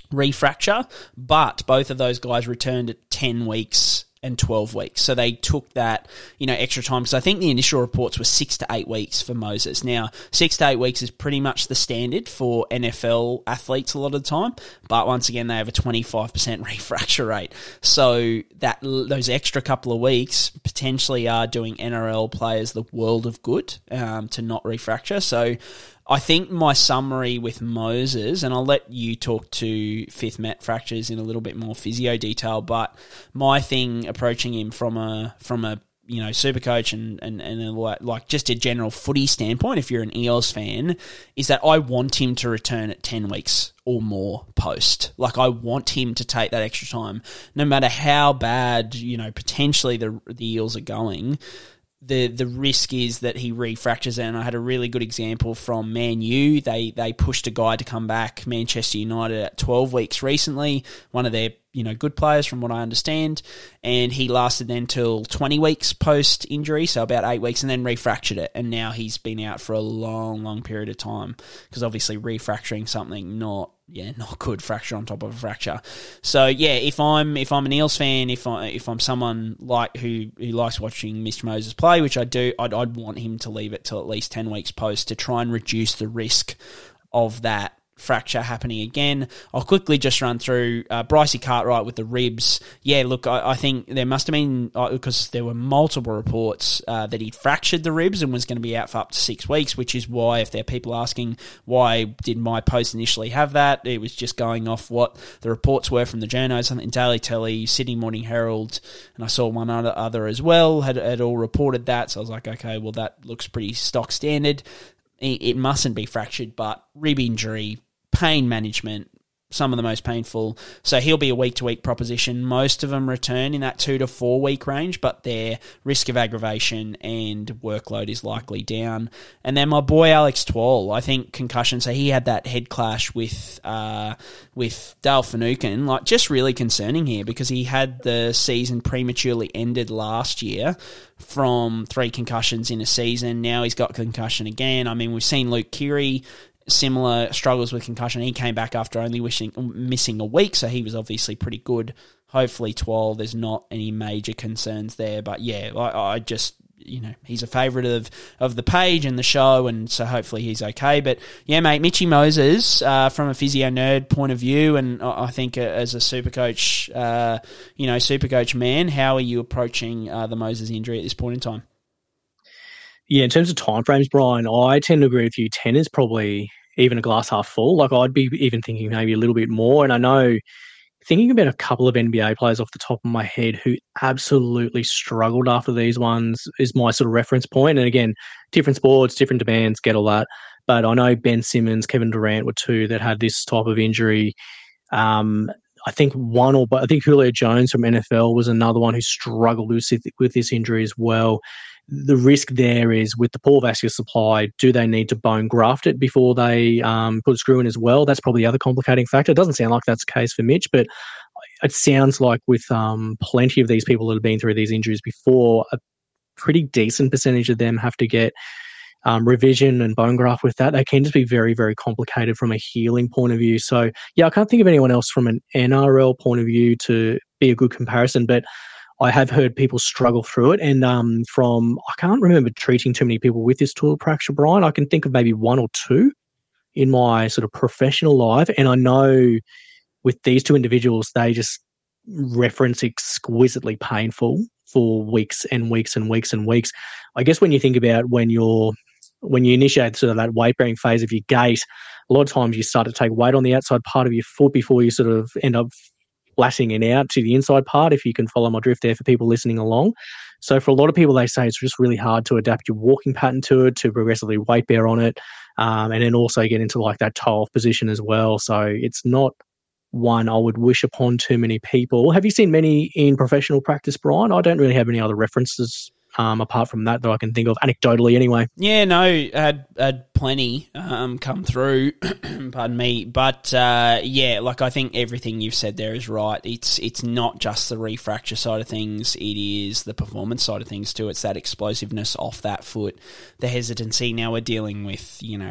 refracture, but both of those guys returned at ten weeks and twelve weeks. So they took that, you know, extra time. So I think the initial reports were six to eight weeks for Moses. Now, six to eight weeks is pretty much the standard for N F L athletes a lot of the time. But once again, they have a twenty-five percent refracture rate. So that those extra couple of weeks potentially are doing N R L players the world of good um, to not refracture. So I think my summary with Moses, and I'll let you talk to fifth met fractures in a little bit more physio detail, but my thing approaching him from a from a you know super coach and and and a, like just a general footy standpoint, if you're an Eels fan, is that I want him to return at ten weeks or more post. Like I want him to take that extra time, no matter how bad you know potentially the the Eels are going. The the risk is that he refractures it, and I had a really good example from Man U. They they pushed a guy to come back, Manchester United, at twelve weeks recently, one of their you know good players from what I understand, and he lasted then till twenty weeks post-injury, so about eight weeks, and then refractured it, and now he's been out for a long, long period of time, because obviously refracturing something not Yeah, not good, fracture on top of a fracture. So yeah, if I'm if I'm an Eels fan, if I if I'm someone like who, who likes watching Mister Moses play, which I do, I'd I'd want him to leave it till at least ten weeks post to try and reduce the risk of that fracture happening again. I'll quickly just run through uh, Brycey Cartwright with the ribs. Yeah, look, I, I think there must have been, uh, because there were multiple reports uh, that he fractured the ribs and was going to be out for up to six weeks, which is why, if there are people asking why did my post initially have that, it was just going off what the reports were from the journos. I think Daily Telly, Sydney Morning Herald, and I saw one other, other as well, had, had all reported that. So I was like, okay, well, that looks pretty stock standard. It, it mustn't be fractured, but rib injury, pain management, some of the most painful. So he'll be a week-to-week proposition. Most of them return in that two to four week range, but their risk of aggravation and workload is likely down. And then my boy Alex Twal, I think concussion. So he had that head clash with uh, with Dale Finucane, like just really concerning here, because he had the season prematurely ended last year from three concussions in a season. Now he's got concussion again. I mean, we've seen Luke Keary, similar struggles with concussion. He came back after only wishing, missing a week, so he was obviously pretty good. Hopefully, Twal, there's not any major concerns there. But yeah, I, I just, you know, he's a favourite of, of the page and the show, and so hopefully he's okay. But yeah, mate, Mitchy Moses, uh, from a physio nerd point of view, and I think as a Supercoach, uh, you know, Supercoach man, how are you approaching uh, the Moses injury at this point in time? Yeah, in terms of timeframes, Brian, I tend to agree with you. ten is probably even a glass half full. Like I'd be even thinking maybe a little bit more. And I know, thinking about a couple of N B A players off the top of my head who absolutely struggled after these ones is my sort of reference point. And again, different sports, different demands, get all that. But I know Ben Simmons, Kevin Durant were two that had this type of injury. Um, I think one or but I think Julio Jones from N F L was another one who struggled with, with this injury as well. The risk there is with the poor vascular supply, do they need to bone graft it before they um, put a screw in as well? That's probably the other complicating factor. It doesn't sound like that's the case for Mitch, but it sounds like with um, plenty of these people that have been through these injuries before, a pretty decent percentage of them have to get um, revision and bone graft with that. They can just be very, very complicated from a healing point of view. So, yeah, I can't think of anyone else from an N R L point of view to be a good comparison, but I have heard people struggle through it. And um, from, I can't remember treating too many people with this tool fracture, Brian. I can think of maybe one or two in my sort of professional life. And I know with these two individuals, they just reference exquisitely painful for weeks and weeks and weeks and weeks. I guess when you think about when you're, when you initiate sort of that weight bearing phase of your gait, a lot of times you start to take weight on the outside part of your foot before you sort of end up flashing it out to the inside part, if you can follow my drift there for people listening along. So for a lot of people, they say it's just really hard to adapt your walking pattern to it, to progressively weight bear on it, um, and then also get into like that toe-off position as well. So it's not one I would wish upon too many people. Have you seen many in professional practice, Brian? I don't really have any other references Um, apart from that that I can think of, anecdotally anyway. Yeah, no, had had plenty um, come through, pardon me. But uh, yeah, like I think everything you've said there is right. It's it's not just the refracture side of things, it is the performance side of things too. It's that explosiveness off that foot, the hesitancy. Now we're dealing with, you know,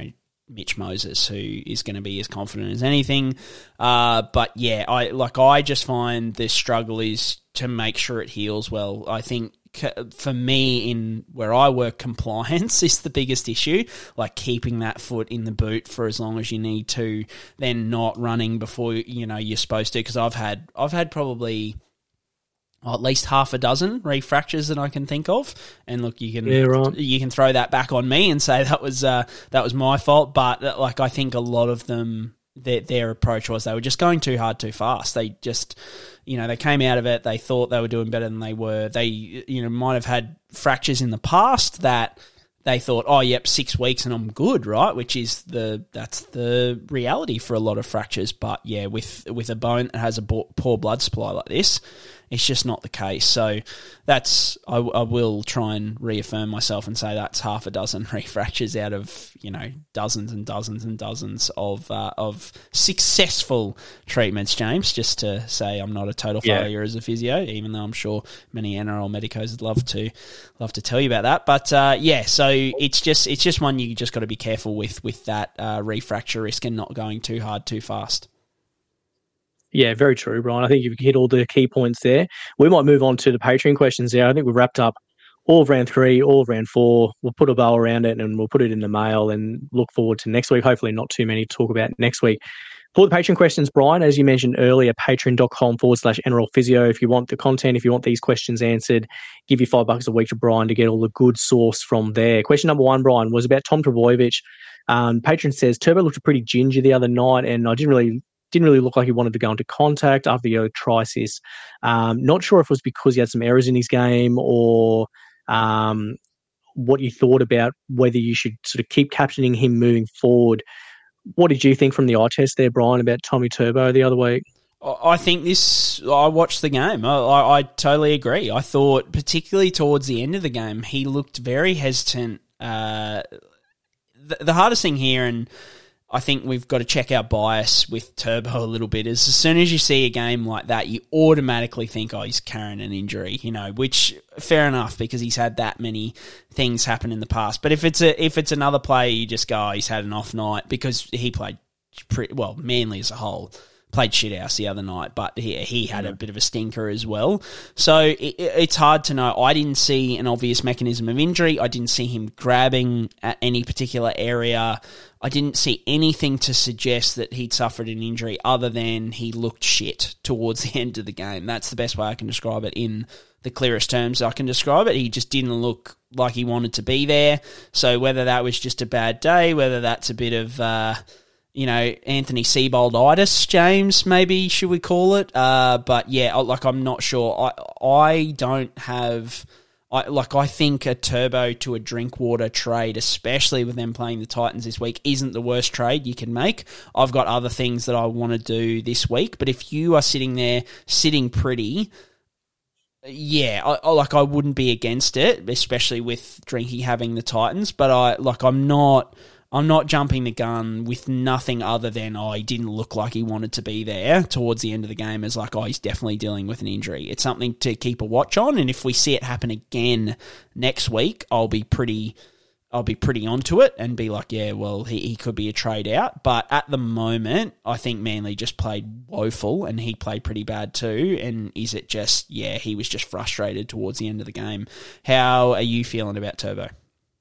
Mitch Moses, who is going to be as confident as anything. Uh, but yeah, I like I just find the struggle is to make sure it heals well. I think for me, in where I work, compliance is the biggest issue, like keeping that foot in the boot for as long as you need to, then not running before you know you're supposed to. Because I've had I've had probably well, at least half a dozen refractures that I can think of, and look, you can yeah, right. you can throw that back on me and say that was uh, that was my fault. But like I think a lot of them, their, their approach was they were just going too hard too fast. They just you know, they came out of it, they thought they were doing better than they were. They, you know, might have had fractures in the past that they thought, oh, yep, six weeks and I'm good, right? Which is the, that's the reality for a lot of fractures. But yeah, with, with a bone that has a poor blood supply like this, it's just not the case. So that's, I, I will try and reaffirm myself and say that's half a dozen refractures out of, you know, dozens and dozens and dozens of uh, of successful treatments, James, just to say I'm not a total failure yeah. as a physio, even though I'm sure many N R L medicos would love to love to tell you about that. But uh, yeah, so it's just it's just one you just got to be careful with, with that uh, refracture risk and not going too hard too fast. Yeah, very true, Brian. I think you've hit all the key points there. We might move on to the Patreon questions there. I think we've wrapped up all of round three, all of round four. We'll put a bow around it and we'll put it in the mail and look forward to next week. Hopefully not too many to talk about next week. For the Patreon questions, Brian, as you mentioned earlier, patreon.com forward slash N R L Physio. If you want the content, if you want these questions answered, give you five bucks a week to Brian to get all the good source from there. Question number one, Brian, was about Tom Trbojevic. Um, Patron says, Turbo looked pretty ginger the other night and I didn't really... Didn't really look like he wanted to go into contact after the trisis. Um, not sure if it was because he had some errors in his game or um, what you thought about whether you should sort of keep captaining him moving forward. What did you think from the eye test there, Brian, about Tommy Turbo the other week? I think this, I watched the game. I, I, I totally agree. I thought, particularly towards the end of the game, he looked very hesitant. Uh, the, the hardest thing here, and I think we've got to check our bias with Turbo a little bit, is as soon as you see a game like that, you automatically think, oh, he's carrying an injury, you know, which fair enough because he's had that many things happen in the past. But if it's a if it's another player, you just go, oh, he's had an off night because he played pretty well, Manly as a whole. Played shithouse the other night, but he he had a bit of a stinker as well. So it, it's hard to know. I didn't see an obvious mechanism of injury. I didn't see him grabbing at any particular area. I didn't see anything to suggest that he'd suffered an injury other than he looked shit towards the end of the game. That's the best way I can describe it in the clearest terms I can describe it. He just didn't look like he wanted to be there. So whether that was just a bad day, whether that's a bit of... Uh, you know, Anthony Seibolditis, James, maybe should we call it? Uh, but yeah, like I'm not sure. I I don't have, I like I think a Turbo to a Drinkwater trade, especially with them playing the Titans this week, isn't the worst trade you can make. I've got other things that I want to do this week, but if you are sitting there sitting pretty, yeah, I, I like I wouldn't be against it, especially with Drinky having the Titans. But I like I'm not. I'm not jumping the gun with nothing other than, oh, he didn't look like he wanted to be there towards the end of the game as like, oh, he's definitely dealing with an injury. It's something to keep a watch on, and if we see it happen again next week, I'll be pretty I'll be pretty onto it and be like, yeah, well, he, he could be a trade out. But at the moment, I think Manly just played woeful and he played pretty bad too. And is it just, yeah, he was just frustrated towards the end of the game. How are you feeling about Turbo?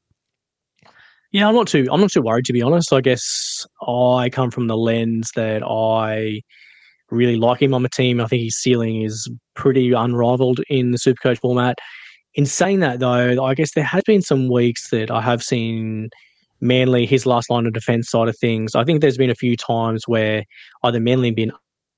Yeah, I'm not too. I'm not too worried, to be honest. I guess I come from the lens that I really like him on my team. I think his ceiling is pretty unrivaled in the Supercoach format. In saying that, though, I guess there has been some weeks that I have seen Manly, his last line of defence side of things. I think there's been a few times where either Manly have been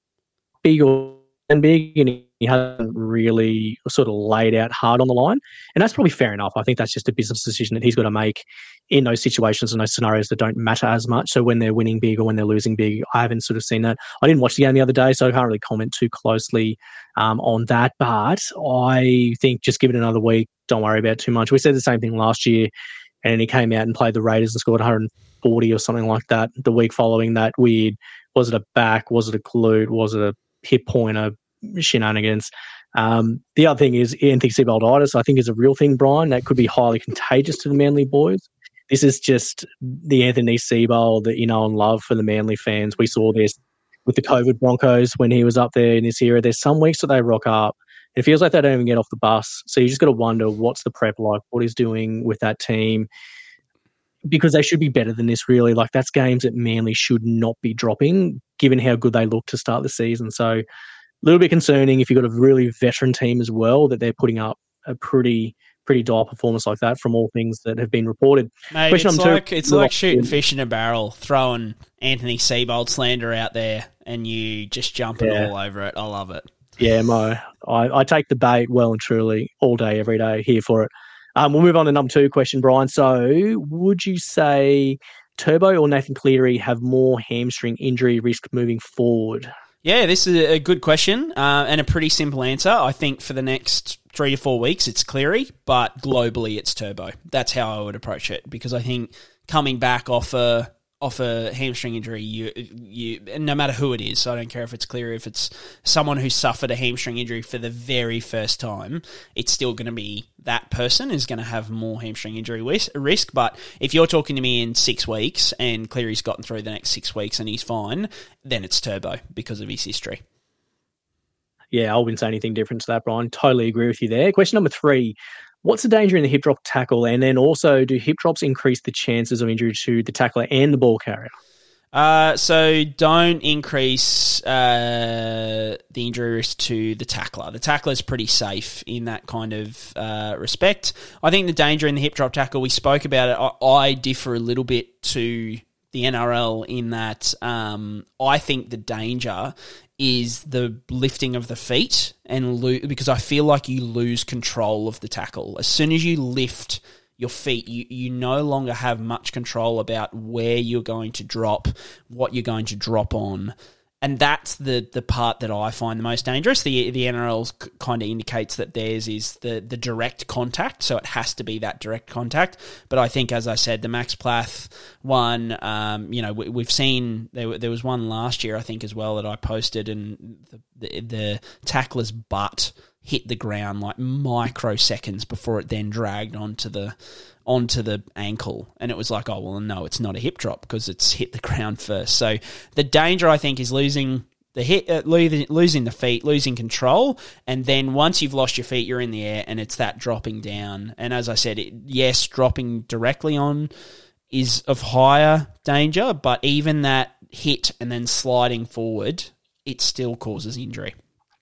big or big, and he hasn't really sort of laid out hard on the line. And that's probably fair enough. I think that's just a business decision that he's got to make in those situations and those scenarios that don't matter as much. So when they're winning big or when they're losing big, I haven't sort of seen that. I didn't watch the game the other day, so I can't really comment too closely um, on that. But I think just give it another week. Don't worry about it too much. We said the same thing last year, and he came out and played the Raiders and scored one hundred forty or something like that the week following that weird, was it a back, was it a glute, was it a hip pointer shenanigans. Um, the other thing is Anthony Seibolditis, I think, is a real thing, Brian, that could be highly contagious to the Manly boys. This is just the Anthony Seibold that you know and love for the Manly fans. We saw this with the COVID Broncos when he was up there in this era. There's some weeks that they rock up. It feels like they don't even get off the bus. So you just got to wonder what's the prep like, what he's doing with that team, because they should be better than this, really. Like, that's games that Manly should not be dropping, given how good they look to start the season. So a little bit concerning if you've got a really veteran team as well, that they're putting up a pretty pretty dire performance like that from all things that have been reported. Mate, Question it's number like, two, it's like shooting fish in a barrel, throwing Anthony Seibold slander out there and you just jumping Yeah. all over it. I love it. Yeah, Mo. I, I take the bait well and truly all day, every day, here for it. Um, we'll move on to number two question, Brian. So would you say Turbo or Nathan Cleary have more hamstring injury risk moving forward? Yeah, this is a good question uh, and a pretty simple answer. I think for the next three to four weeks, it's Cleary, but globally, it's Turbo. That's how I would approach it, because I think coming back off a off a hamstring injury, you you no matter who it is, so I don't care if it's Cleary, if it's someone who suffered a hamstring injury for the very first time, it's still going to be that person is going to have more hamstring injury risk. But if you're talking to me in six weeks and Cleary's gotten through the next six weeks and he's fine, then it's Turbo because of his history. Yeah, I wouldn't say anything different to that, Brian. Totally agree with you there. Question number three. What's the danger in the hip drop tackle? And then also, do hip drops increase the chances of injury to the tackler and the ball carrier? Uh, so don't increase uh, the injury risk to the tackler. The tackler is pretty safe in that kind of uh, respect. I think the danger in the hip drop tackle, we spoke about it. I, I differ a little bit to the N R L in that um, I think the danger is the lifting of the feet, and lo- because I feel like you lose control of the tackle. As soon as you lift your feet, you, you no longer have much control about where you're going to drop, what you're going to drop on. And that's the the part that I find the most dangerous. The the N R L kind of indicates that theirs is the, the direct contact, so it has to be that direct contact. But I think, as I said, the Max Plath one, um, you know, we, we've seen, there, there was one last year, I think, as well, that I posted, and the, the, the tackler's butt hit the ground like microseconds before it then dragged onto the onto the ankle, and it was like, oh well, no, it's not a hip drop because it's hit the ground first. So the danger, I think, is losing the hit, uh, losing, losing the feet, losing control, and then once you've lost your feet, you're in the air, and it's that dropping down. And as I said, it, yes, dropping directly on is of higher danger, but even that hit and then sliding forward, it still causes injury.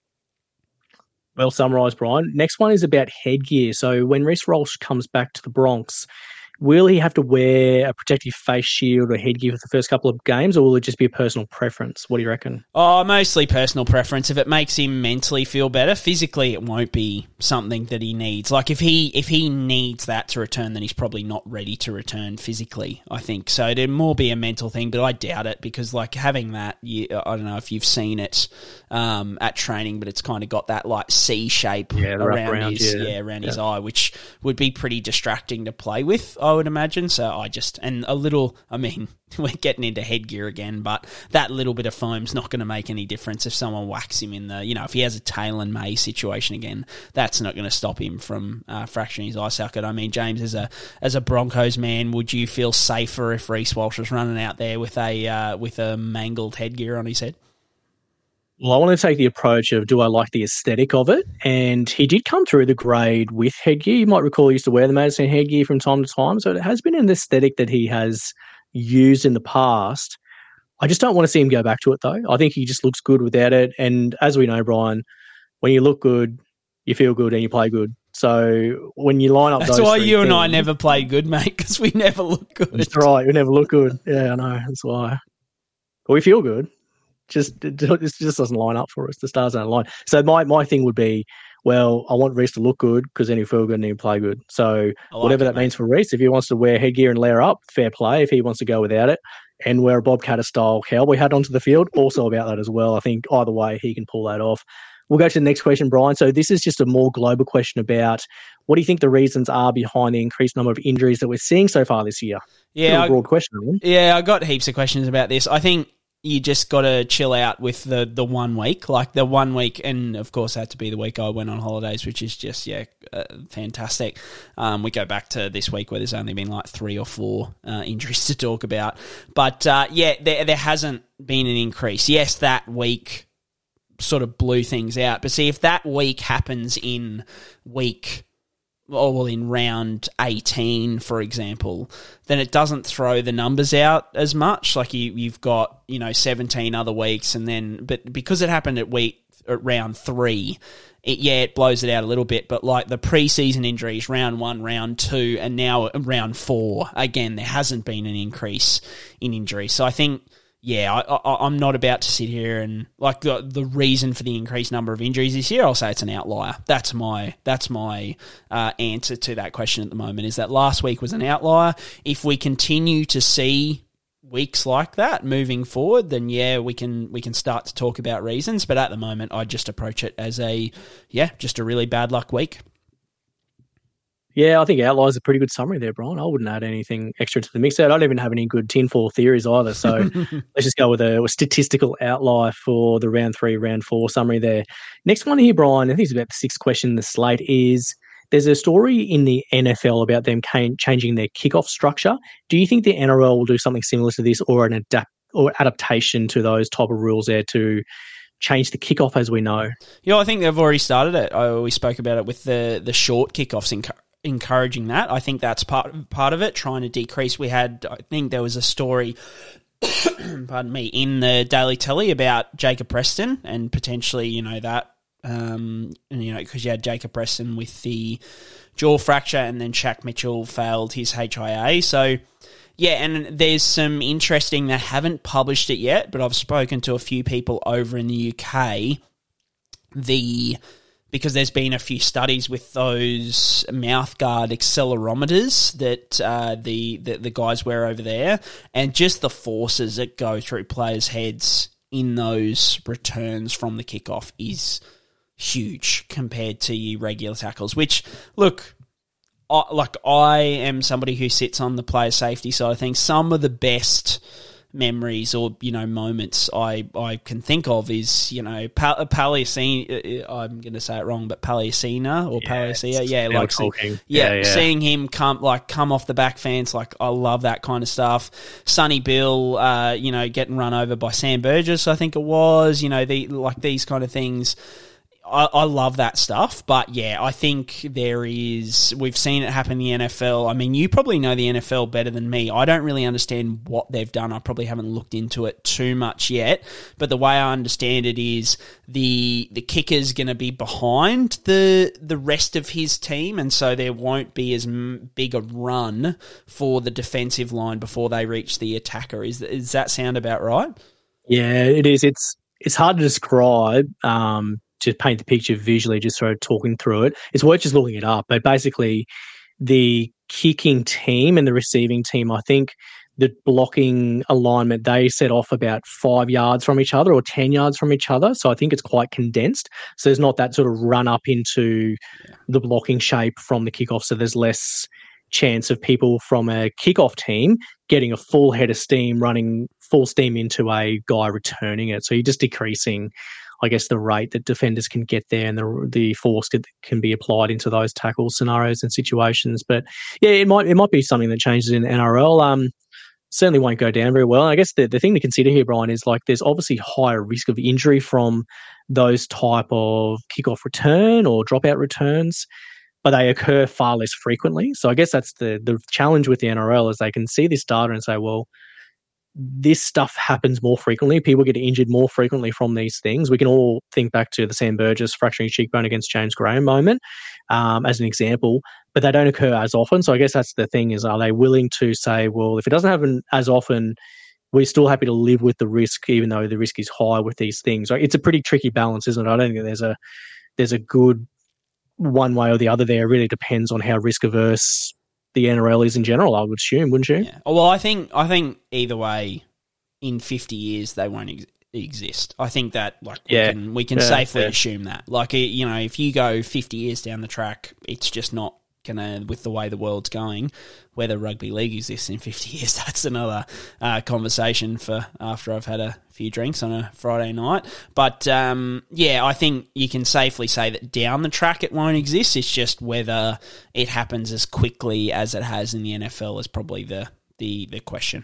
Well summarised, Brian. Next one is about headgear. So when Reece Walsh comes back to the Bronx, will he have to wear a protective face shield or headgear for the first couple of games, or will it just be a personal preference? What do you reckon? Oh, mostly personal preference. If it makes him mentally feel better, physically it won't be something that he needs. Like if he if he needs that to return, then he's probably not ready to return physically, I think. So it'd more be a mental thing, but I doubt it, because like having that, you, I don't know if you've seen it um, at training, but it's kind of got that like C shape yeah, around, around his yeah. yeah around yeah. his eye, which would be pretty distracting to play with, I would imagine. So I just, and a little, I mean, we're getting into headgear again, but that little bit of foam's not going to make any difference if someone whacks him in the, you know, if he has a Taylor and May situation again, that's not going to stop him from uh, fracturing his eye socket. I mean, James, as a as a Broncos man, would you feel safer if Reece Walsh was running out there with a uh, with a mangled headgear on his head? Well, I want to take the approach of, do I like the aesthetic of it? And he did come through the grade with headgear. You might recall he used to wear the Madison headgear from time to time. So it has been an aesthetic that he has used in the past. I just don't want to see him go back to it, though. I think he just looks good without it. And as we know, Brian, when you look good, you feel good and you play good. So when you line up That's those why three you and things, I never played good, mate, because we never look good. That's right. We never look good. Yeah, I know. That's why. But we feel good. Just it just doesn't line up for us. The stars don't align. So my, my thing would be, well, I want Reece to look good because then he'll feel good and he'll play good. So like whatever it, that mate. means for Reece, if he wants to wear headgear and layer up, fair play. If he wants to go without it and wear a Bob Catter-style cowboy hat onto the field, also about that as well. I think either way he can pull that off. We'll go to the next question, Brian. So this is just a more global question about what do you think the reasons are behind the increased number of injuries that we're seeing so far this year? Yeah, a broad question. Yeah, I got heaps of questions about this. I think, you just got to chill out with the, the one week, like the one week, and of course that had to be the week I went on holidays, which is just, yeah, uh, fantastic. Um, we go back to this week where there's only been like three or four uh, injuries to talk about. But uh, yeah, there, there hasn't been an increase. Yes, that week sort of blew things out. But see, if that week happens in week, or well, in round eighteen, for example, then it doesn't throw the numbers out as much. Like you, you've got, you know, seventeen other weeks, and then, but because it happened at week, at round three, it, yeah, it blows it out a little bit. But like the preseason injuries, round one, round two, and now round four, again, there hasn't been an increase in injuries. So I think, yeah, I, I, I'm not about to sit here and like the the reason for the increased number of injuries this year. I'll say it's an outlier. That's my that's my uh, answer to that question at the moment. Is that last week was an outlier. If we continue to see weeks like that moving forward, then yeah, we can we can start to talk about reasons. But at the moment, I just approach it as a yeah, just a really bad luck week. Yeah, I think outliers a pretty good summary there, Brian. I wouldn't add anything extra to the mix. I don't even have any good tinfoil theories either. So let's just go with a, a statistical outlier for the round three, round four summary there. Next one here, Brian, I think it's about the sixth question in the slate, is there's a story in the N F L about them changing their kickoff structure. Do you think the N R L will do something similar to this, or an adapt or adaptation to those type of rules there to change the kickoff as we know? Yeah, I think they've already started it. I, we spoke about it with the, the short kickoffs in encouraging that. I think that's part part of it, trying to decrease. We had, I think there was a story, pardon me, in the Daily Telly about Jacob Preston and potentially, you know, that, um, you know, because you had Jacob Preston with the jaw fracture and then Shaq Mitchell failed his H I A. So, yeah, and there's some interesting, they haven't published it yet, but I've spoken to a few people over in the U K. The... Because there's been a few studies with those mouthguard accelerometers that uh, the, the the guys wear over there, and just the forces that go through players' heads in those returns from the kickoff is huge compared to your regular tackles. Which, look, I, like I am somebody who sits on the player safety side of things. Some of the best memories or, you know, moments I, I can think of is, you know, Pal- Palliacina, I'm going to say it wrong, but Palliacina or yeah, Palliacina, yeah, like see, yeah, yeah, yeah, seeing him come like come off the back fence, like I love that kind of stuff. Sonny Bill, uh, you know, getting run over by Sam Burgess, I think it was, you know, the like these kind of things. I, I love that stuff, but yeah, I think there is, we've seen it happen in the N F L. I mean, you probably know the N F L better than me. I don't really understand what they've done. I probably haven't looked into it too much yet, but the way I understand it is the the kicker's going to be behind the the rest of his team, and so there won't be as big a run for the defensive line before they reach the attacker. Is, does that sound about right? Yeah, it is. It's, it's hard to describe, um, to paint the picture visually, just sort of talking through it. It's worth just looking it up. But basically, the kicking team and the receiving team, I think the blocking alignment, they set off about five yards from each other or ten yards from each other. So I think it's quite condensed. So there's not that sort of run up into the blocking shape from the kickoff. So there's less chance of people from a kickoff team getting a full head of steam, running full steam into a guy returning it. So you're just decreasing, I guess, the rate that defenders can get there and the the force that can be applied into those tackle scenarios and situations. But yeah, it might it might be something that changes in the N R L. Um, certainly won't go down very well. And I guess the, the thing to consider here, Brian, is like there's obviously higher risk of injury from those type of kickoff return or dropout returns, but they occur far less frequently. So I guess that's the the challenge with the N R L is they can see this data and say, well, this stuff happens more frequently. People get injured more frequently from these things. We can all think back to the Sam Burgess fracturing cheekbone against James Graham moment um, as an example, but they don't occur as often. So I guess that's the thing is, are they willing to say, well, if it doesn't happen as often, we're still happy to live with the risk, even though the risk is high with these things. It's a pretty tricky balance, isn't it? I don't think there's a there's a good one way or the other there. It really depends on how risk averse the N R L is in general, I would assume, wouldn't you? Yeah. Well, I think I think either way, in fifty years they won't ex- exist. I think that like yeah. we can we can yeah, safely yeah. assume that. Like, you know, if you go fifty years down the track, it's just not gonna, with the way the world's going, whether rugby league exists in fifty years, that's another uh, conversation for after I've had a few drinks on a Friday night. But um, yeah, I think you can safely say that down the track it won't exist. It's just whether it happens as quickly as it has in the N F L is probably the the, the question.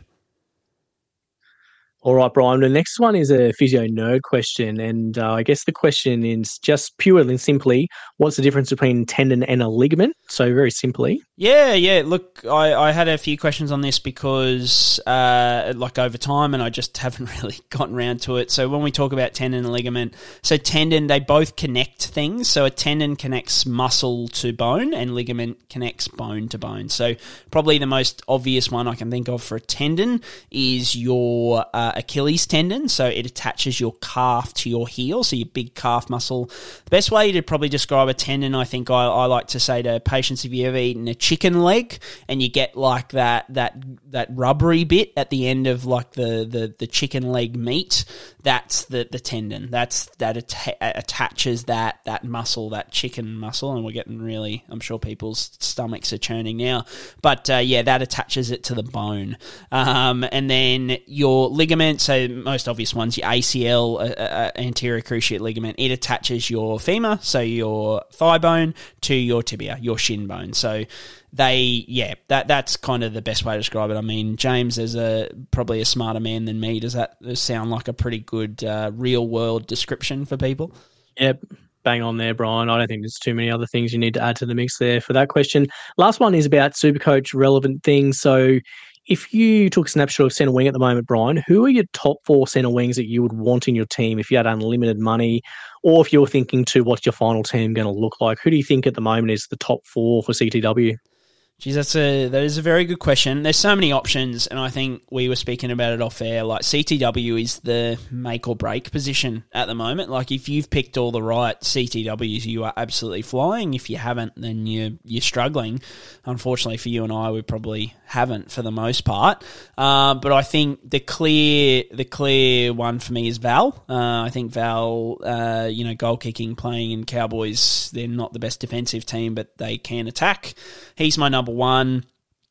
All right, Brian, the next one is a physio nerd question, and uh, I guess the question is just purely and simply, what's the difference between tendon and a ligament? So very simply. Yeah, yeah. Look, I, I had a few questions on this because, uh, like over time, and I just haven't really gotten around to it. So when we talk about tendon and ligament, so tendon, they both connect things. So a tendon connects muscle to bone and ligament connects bone to bone. So probably the most obvious one I can think of for a tendon is your uh, Achilles tendon. So it attaches your calf to your heel, so your big calf muscle. The best way to probably describe a tendon, I think I, I like to say to patients, if you ever eaten a chicken leg and you get like that that that rubbery bit at the end of like the, the, the chicken leg meat, that's the, the tendon. That's that att- attaches that that muscle, that chicken muscle, and we're getting really, I'm sure people's stomachs are churning now. But uh, yeah, that attaches it to the bone. Um, and then your ligament, so most obvious ones, your A C L, uh, uh, anterior cruciate ligament, it attaches your femur, so your thigh bone, to your tibia, your shin bone. So they, yeah, that that's kind of the best way to describe it. I mean, James is a probably a smarter man than me. Does that sound like a pretty good uh, real world description for people? Yep. Bang on there, Brian. I don't think there's too many other things you need to add to the mix there for that question. Last one is about Supercoach relevant things. So if you took a snapshot of centre wing at the moment, Brian, who are your top four centre wings that you would want in your team if you had unlimited money, or if you're thinking to what's your final team going to look like? Who do you think at the moment is the top four for C T W? Geez, that's a that is a very good question. There's so many options, and I think we were speaking about it off air. Like C T W is the make or break position at the moment. Like if you've picked all the right C T Ws, you are absolutely flying. If you haven't, then you you're struggling. Unfortunately for you and I, we probably haven't for the most part. Uh, but I think the clear the clear one for me is Val. Uh, I think Val, uh, you know, goal kicking, playing in Cowboys. They're not the best defensive team, but they can attack. He's my number one.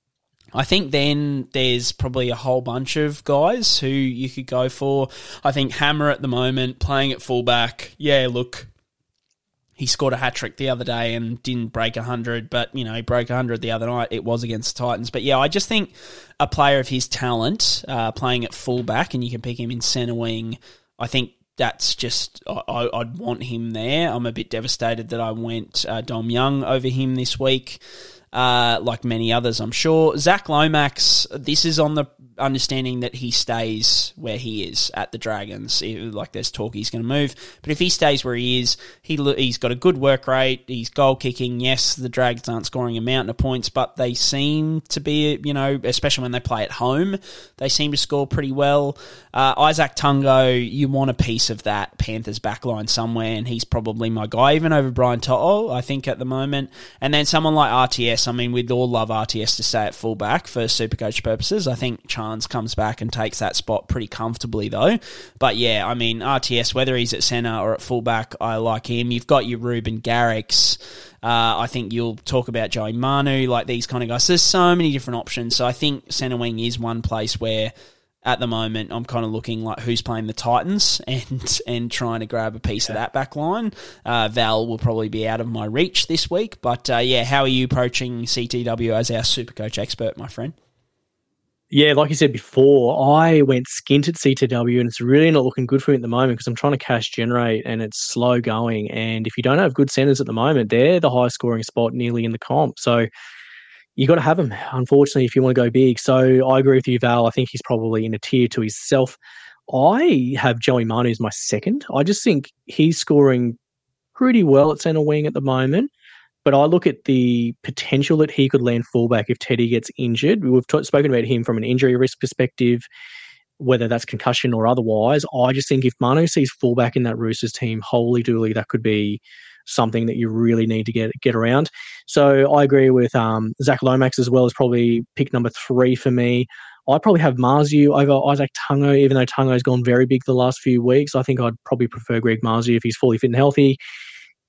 I think then there's probably a whole bunch of guys who you could go for. I think Hammer at the moment, playing at fullback, yeah, look, he scored a hat-trick the other day and didn't break one hundred, but, you know, he broke one hundred the other night. It was against the Titans. But, yeah, I just think a player of his talent, uh, playing at fullback, and you can pick him in centre wing, I think that's just, I, I'd want him there. I'm a bit devastated that I went uh, Dom Young over him this week. Uh, like many others, I'm sure. Zach Lomax, this is on the understanding that he stays where he is at the Dragons. Like there's talk he's going to move. But if he stays where he is, he, he's got a good work rate. He's goal kicking. Yes, the Dragons aren't scoring a mountain of points, but they seem to be, you know, especially when they play at home, they seem to score pretty well. Uh, Isaac Tungo, you want a piece of that Panthers backline somewhere, and he's probably my guy, even over Brian To'o, I think, at the moment. And then someone like R T S, I mean, we'd all love R T S to stay at fullback for Supercoach purposes. I think Chance comes back and takes that spot pretty comfortably, though. But yeah, I mean, R T S, whether he's at centre or at fullback, I like him. You've got your Ruben Garrix. Uh, I think you'll talk about Joey Manu, like these kind of guys. There's so many different options. So I think centre wing is one place where, at the moment, I'm kind of looking like who's playing the Titans and and trying to grab a piece yeah. of that back line. Uh, Val will probably be out of my reach this week. But, uh, yeah, how are you approaching C T W as our Supercoach expert, my friend? Yeah, like you said before, I went skint at C T W, and it's really not looking good for me at the moment because I'm trying to cash generate and it's slow going. And if you don't have good centres at the moment, they're the highest scoring spot nearly in the comp. So you got to have him, unfortunately, if you want to go big. So I agree with you, Val. I think he's probably in a tier to himself. I have Joey Manu as my second. I just think he's scoring pretty well at centre wing at the moment. But I look at the potential that he could land fullback if Teddy gets injured. We've t- spoken about him from an injury risk perspective, whether that's concussion or otherwise. I just think if Manu sees fullback in that Roosters team, holy dooly, that could be something that you really need to get get around. So I agree with um, Zach Lomax as well as probably pick number three for me. I probably have Marzu over Isaac Tungo, even though Tungo's gone very big the last few weeks. I think I'd probably prefer Greg Marzu if he's fully fit and healthy.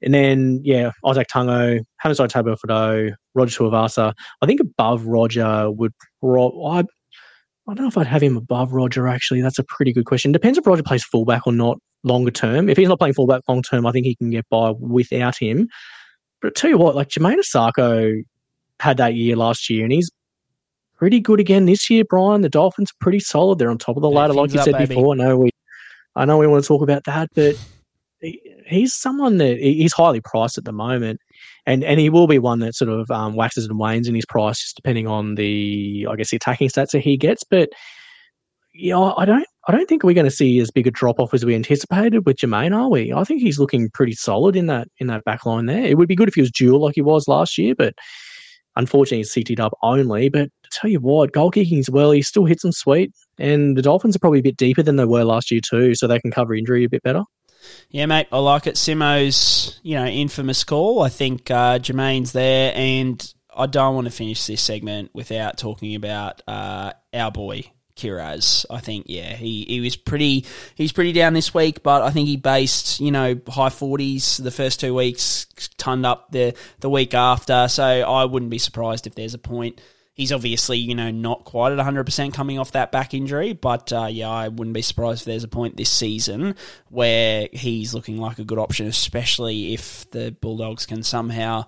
And then, yeah, Isaac Tungo, Hamiso Tabuai-Fidow, Roger Tuivasa. I think above Roger would pro- I, I don't know if I'd have him above Roger, actually. That's a pretty good question. Depends if Roger plays fullback or not longer term. If he's not playing fullback long term, I think he can get by without him. But I tell you what, like Jermaine Asako had that year last year, and he's pretty good again this year, Brian. The Dolphins are pretty solid. They're on top of the ladder, like you up, said baby. before. I know we, I know we want to talk about that, but he, he's someone that he's highly priced at the moment, and and he will be one that sort of um, waxes and wanes in his price, just depending on the, I guess, the attacking stats that he gets. But yeah, I don't, I don't think we're going to see as big a drop off as we anticipated with Jermaine, are we? I think he's looking pretty solid in that in that back line there. It would be good if he was dual like he was last year, but unfortunately he's C T'd up only. But I tell you what, goal kicking as well, he still hits them sweet, and the Dolphins are probably a bit deeper than they were last year too, so they can cover injury a bit better. Yeah, mate, I like it. Simo's, you know, infamous call. I think uh, Jermaine's there, and I don't want to finish this segment without talking about uh, our boy Kiraz. I think, yeah, he, he was pretty, he's pretty down this week, but I think he based, you know, high forties the first two weeks, turned up the, the week after, so I wouldn't be surprised if there's a point. He's obviously, you know, not quite at one hundred percent coming off that back injury, but uh, yeah, I wouldn't be surprised if there's a point this season where he's looking like a good option, especially if the Bulldogs can somehow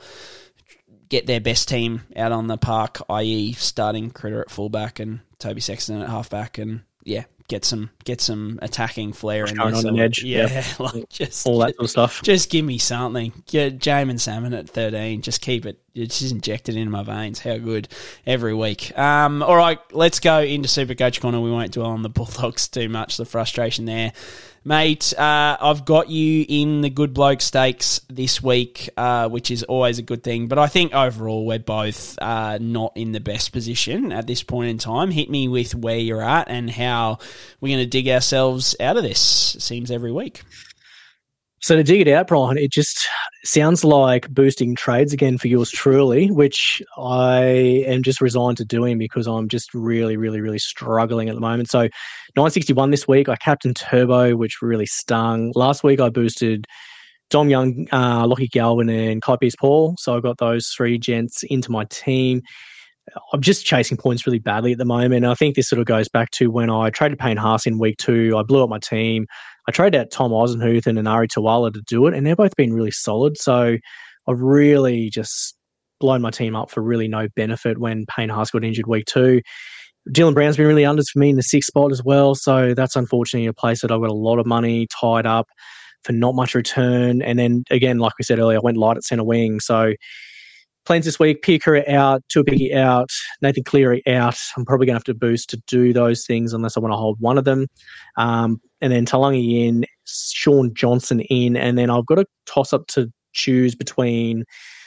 get their best team out on the park, that is starting Critter at fullback and Toby Sexton at halfback, and yeah, get some get some attacking flair in there. On so, an edge, yeah, yeah. like just all that sort of stuff. Just give me something. Get Jamin Salmon at thirteen. Just keep it. Just inject it into my veins. How good every week. Um, all right, let's go into Supercoach Corner. We won't dwell on the Bulldogs too much. The frustration there. Mate, uh, I've got you in the Good Bloke Stakes this week, uh, which is always a good thing. But I think overall we're both uh, not in the best position at this point in time. Hit me with where you're at and how we're going to dig ourselves out of this, it seems, every week. So to dig it out, Brian, it just sounds like boosting trades again for yours truly, which I am just resigned to doing because I'm just really, really, really struggling at the moment. So nine sixty-one this week, I captained Turbo, which really stung. Last week I boosted Dom Young, uh, Lockie Galvin and Kai Pearce-Paul. So I got those three gents into my team. I'm just chasing points really badly at the moment. And I think this sort of goes back to when I traded Payne Haas in week two. I blew up my team. I traded out Tom Eisenhuth and Ari Tawala to do it, and they've both been really solid. So I've really just blown my team up for really no benefit when Payne Haas got injured week two. Dylan Brown's been really unders for me in the sixth spot as well. So that's unfortunately a place that I've got a lot of money tied up for not much return. And then again, like we said earlier, I went light at centre wing. So plans this week, Piakura out, Tuapiki out, Nathan Cleary out. I'm probably going to have to boost to do those things unless I want to hold one of them. Um, and then Talangi in, Sean Johnson in, and then I've got a toss-up to choose between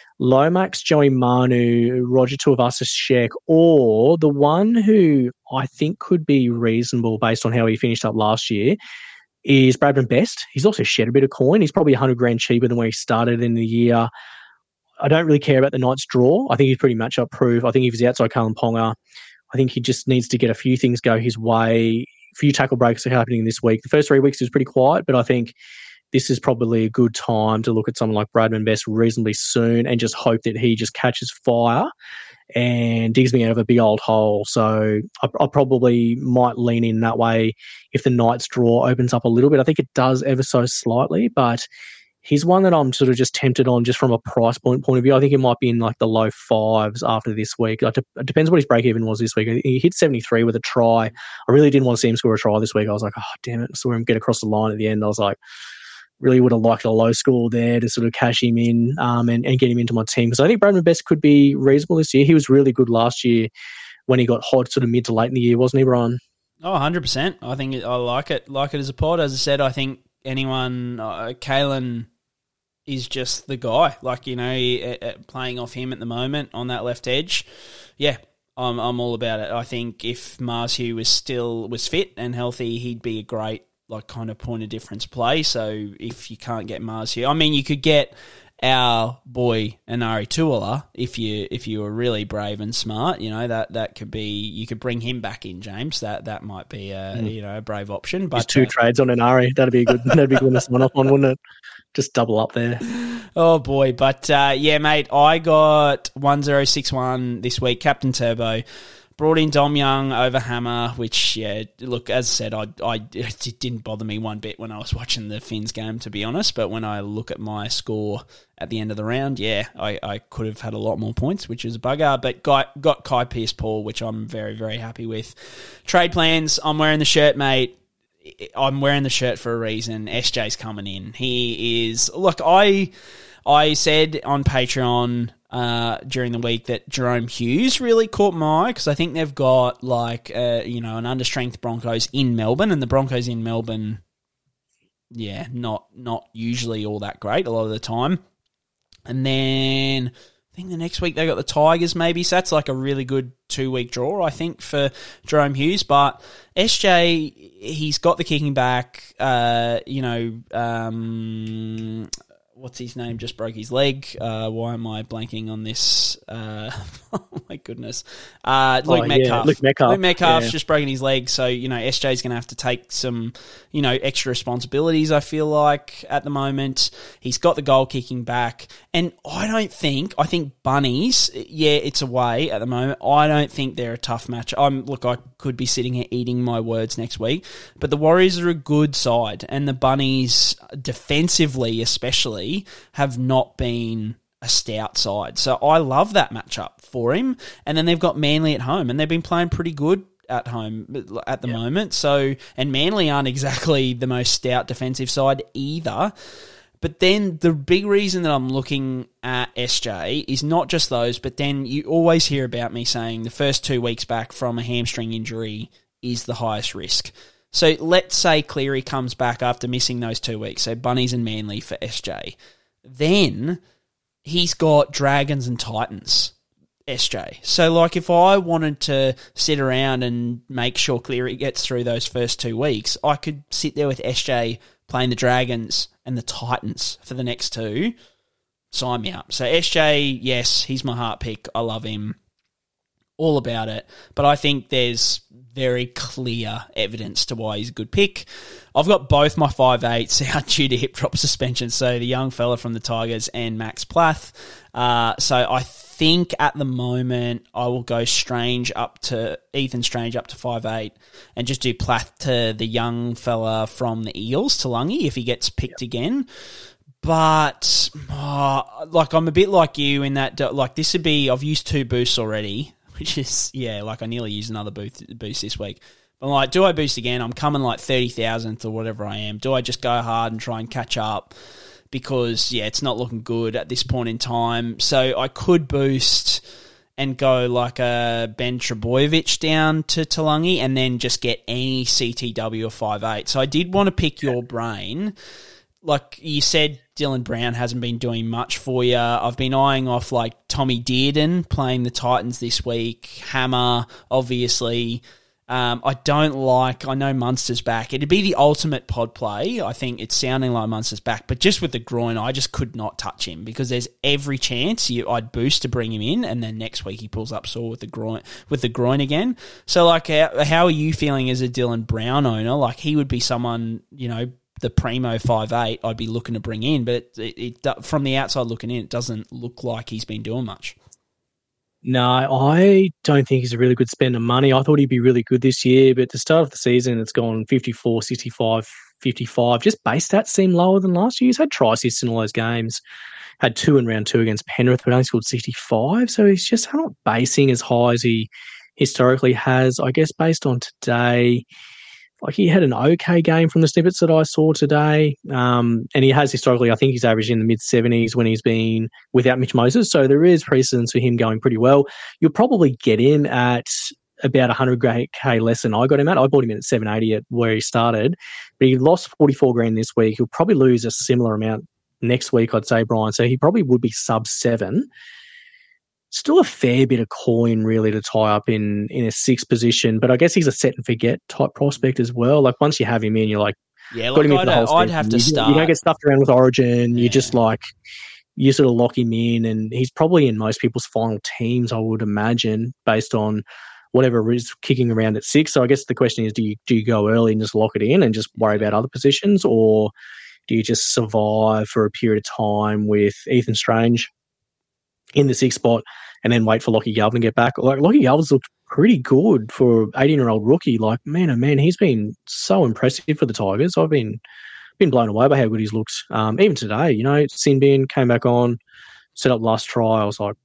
Lomax, Joey Manu, Roger Tuivasa-Sheck, or the one who I think could be reasonable based on how he finished up last year is Bradman Best. He's also shed a bit of coin. He's probably one hundred grand cheaper than where he started in the year. I don't really care about the Knights draw. I think he's pretty matchup proof. I think if he's outside Kalen Ponga, I think he just needs to get a few things go his way. A few tackle breaks are happening this week. The first three weeks was pretty quiet, but I think this is probably a good time to look at someone like Bradman Best reasonably soon and just hope that he just catches fire and digs me out of a big old hole. So I, I probably might lean in that way if the Knights draw opens up a little bit. I think it does ever so slightly, but he's one that I'm sort of just tempted on just from a price point point of view. I think it might be in like the low fives after this week. It depends what his break-even was this week. He hit seventy-three with a try. I really didn't want to see him score a try this week. I was like, oh, damn it. I saw him get across the line at the end. I was like, really would have liked a low score there to sort of cash him in um, and, and get him into my team. Because I think Bradman Best could be reasonable this year. He was really good last year when he got hot sort of mid to late in the year, wasn't he, Brian? Oh, one hundred percent. I think it, I like it. Like it as a pod. As I said, I think anyone, uh, Kalen is just the guy. Like, you know, he, uh, playing off him at the moment on that left edge. Yeah, I'm I'm all about it. I think if Marzhew was still was fit and healthy, he'd be a great like kind of point of difference play. So if you can't get Marzhew, I mean, you could get our boy Anari Tuola if you if you were really brave and smart. You know, that that could be, you could bring him back in, James. That that might be a mm. you know a brave option. But Just two uh, trades on Anari, that'd be a good that'd be good to sign up on, wouldn't it? Just double up there. Oh, boy. But, uh, yeah, mate, I got one oh six one this week, Captain Turbo. Brought in Dom Young over Hammer, which, yeah, look, as I said, I, I, it didn't bother me one bit when I was watching the Finns game, to be honest. But when I look at my score at the end of the round, yeah, I, I could have had a lot more points, which is a bugger. But got, got Kai Pearce-Paul, which I'm very, very happy with. Trade plans, I'm wearing the shirt, mate. I'm wearing the shirt for a reason. S J's coming in. He is... Look, I, I said on Patreon... Uh, during the week that Jerome Hughes really caught my eye because I think they've got like uh, you know an understrength Broncos in Melbourne, and the Broncos in Melbourne, yeah, not not usually all that great a lot of the time. And then I think the next week they got the Tigers maybe, so that's like a really good two week draw I think for Jerome Hughes. But S J, he's got the kicking back. Uh, you know. Um, What's his name? Just broke his leg. Uh, why am I blanking on this? Uh, oh, my goodness. Uh, Luke, oh, Metcalf. Yeah. Luke Metcalf. Luke Metcalf's yeah. just broken his leg. So, you know, S J's going to have to take some, you know, extra responsibilities, I feel like, at the moment. He's got the goal kicking back. And I don't think, I think Bunnies, yeah, it's away at the moment. I don't think they're a tough match. I'm Look, I could be sitting here eating my words next week. But the Warriors are a good side. And the Bunnies, defensively especially, have not been a stout side. So I love that matchup for him. And then they've got Manly at home, and they've been playing pretty good at home at the yeah. moment. So, and Manly aren't exactly the most stout defensive side either. But then the big reason that I'm looking at S J is not just those, but then you always hear about me saying the first two weeks back from a hamstring injury is the highest risk. So let's say Cleary comes back after missing those two weeks. So Bunnies and Manly for S J. Then he's got Dragons and Titans, S J. So like if I wanted to sit around and make sure Cleary gets through those first two weeks, I could sit there with S J playing the Dragons and the Titans for the next two. Sign me up. So S J, yes, he's my heart pick. I love him. All about it. But I think there's very clear evidence to why he's a good pick. I've got both my five eights out due to hip drop suspension. So the young fella from the Tigers and Max Plath. Uh, so I think at the moment I will go Strange up to Ethan Strange up to five eight and just do Plath to the young fella from the Eels, Talangi, if he gets picked yep. again. But oh, like I'm a bit like you in that like this would be I've used two boosts already. Which is, yeah, like I nearly used another boost, boost this week. But I'm like, do I boost again? I'm coming like thirty thousandth or whatever I am. Do I just go hard and try and catch up? Because, yeah, it's not looking good at this point in time. So I could boost and go like a Ben Trebojevic down to Talangi and then just get any C T W of five eight. So I did want to pick your brain. Like you said, Dylan Brown hasn't been doing much for you. I've been eyeing off like Tommy Dearden playing the Titans this week. Hammer, obviously. Um, I don't like, I know Munster's back. It'd be the ultimate pod play. I think it's sounding like Munster's back. But just with the groin, I just could not touch him because there's every chance you, I'd boost to bring him in and then next week he pulls up sore with the groin with the groin again. So like how, how are you feeling as a Dylan Brown owner? Like he would be someone, you know, the primo five eight I'd be looking to bring in, but it, it, it from the outside looking in, it doesn't look like he's been doing much. No, I don't think he's a really good spend of money. I thought he'd be really good this year, but at the start of the season, it's gone fifty-four, sixty-five, fifty-five. Just base stats seem lower than last year. He's had try assists in all those games. Had two in round two against Penrith, but only scored sixty-five. So he's just not basing as high as he historically has. I guess based on today, like he had an okay game from the snippets that I saw today. Um, and he has historically, I think he's averaged in the mid seventies when he's been without Mitch Moses. So there is precedence for him going pretty well. You'll probably get him at about one hundred K less than I got him at. I bought him in at seven eighty at where he started, but he lost forty-four grand this week. He'll probably lose a similar amount next week, I'd say, Brian. So he probably would be sub seven. Still a fair bit of coin really to tie up in in a sixth position, but I guess he's a set and forget type prospect as well. Like once you have him in, you're like, yeah, like I'd, I'd have to you, start. You don't get stuffed around with Origin. Yeah. You just like you sort of lock him in, and he's probably in most people's final teams, I would imagine, based on whatever is kicking around at six. So I guess the question is, do you do you go early and just lock it in and just worry about other positions, or Do you just survive for a period of time with Ethan Strange in the sixth spot and then wait for Lockie Galvin to get back? Like, Lockie Galvin's looked pretty good for an eighteen-year-old rookie. Like, man, oh man, he's been so impressive for the Tigers. I've been been blown away by how good he's looked. Um, even today, you know, Sinbin came back on, set up last try. I was like,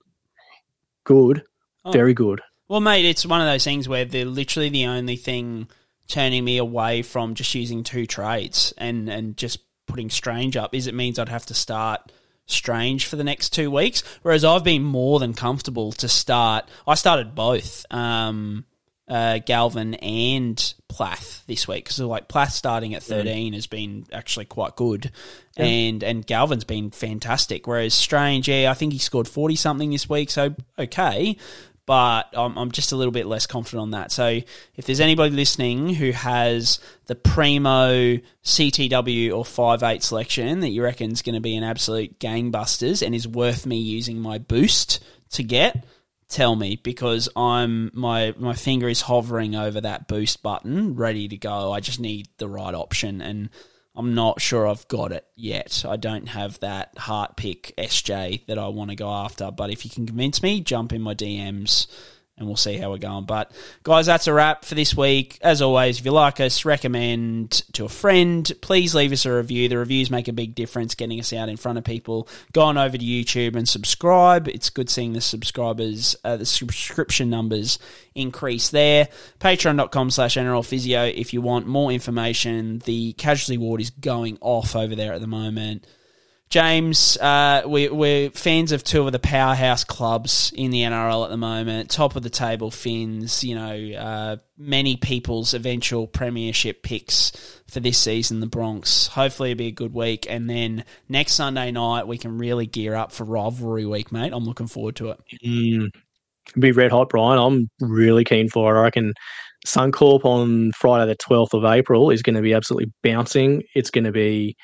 good, oh. very good. Well, mate, it's one of those things where they're literally the only thing turning me away from just using two trades and, and just putting Strange up is it means I'd have to start Strange for the next two weeks, whereas I've been more than comfortable to start. I started both um, uh, Galvin and Plath this week because like Plath starting at thirteen mm. has been actually quite good, yeah. and and Galvin's been fantastic. Whereas Strange, yeah, I think he scored forty something this week, so okay. But I'm, I'm just a little bit less confident on that. So if there's anybody listening who has the Primo C T W or five eight selection that you reckon is going to be an absolute gangbusters and is worth me using my boost to get, tell me, because I'm my my finger is hovering over that boost button, ready to go. I just need the right option, and I'm not sure I've got it yet. I don't have that heart pick S J that I want to go after. But if you can convince me, jump in my D Ms and we'll see how we're going. But, guys, that's a wrap for this week. As always, if you like us, recommend to a friend. Please leave us a review. The reviews make a big difference getting us out in front of people. Go on over to YouTube and subscribe. It's good seeing the subscribers, uh, the subscription numbers increase there. Patreon.com slash NRL Physio if you want more information. The casualty ward is going off over there at the moment. James, uh, we, we're fans of two of the powerhouse clubs in the N R L at the moment. Top of the table Finns, you know, uh, many people's eventual premiership picks for this season, the Bronx. Hopefully it'll be a good week. And then next Sunday night, we can really gear up for rivalry week, mate. I'm looking forward to it. Mm, it'll be red hot, Brian. I'm really keen for it. I reckon Suncorp on Friday the twelfth of April is going to be absolutely bouncing. It's going to be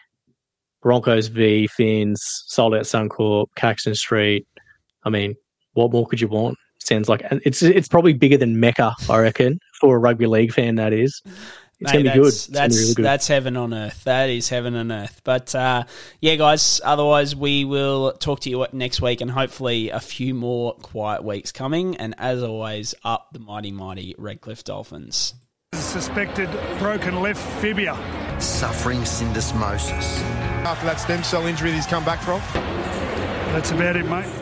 Broncos v Finns, sold out Suncorp, Caxton Street. I mean, what more could you want? Sounds like it's it's probably bigger than Mecca, I reckon, for a rugby league fan. That is, it's going to be good. It's that's really good. That's heaven on earth. That is heaven on earth. But uh, yeah, guys. Otherwise, we will talk to you next week, and hopefully a few more quiet weeks coming. And as always, up the mighty mighty Redcliffe Dolphins. Suspected broken left fibula. Suffering syndesmosis. After that stem cell injury that he's come back from? That's about it, mate.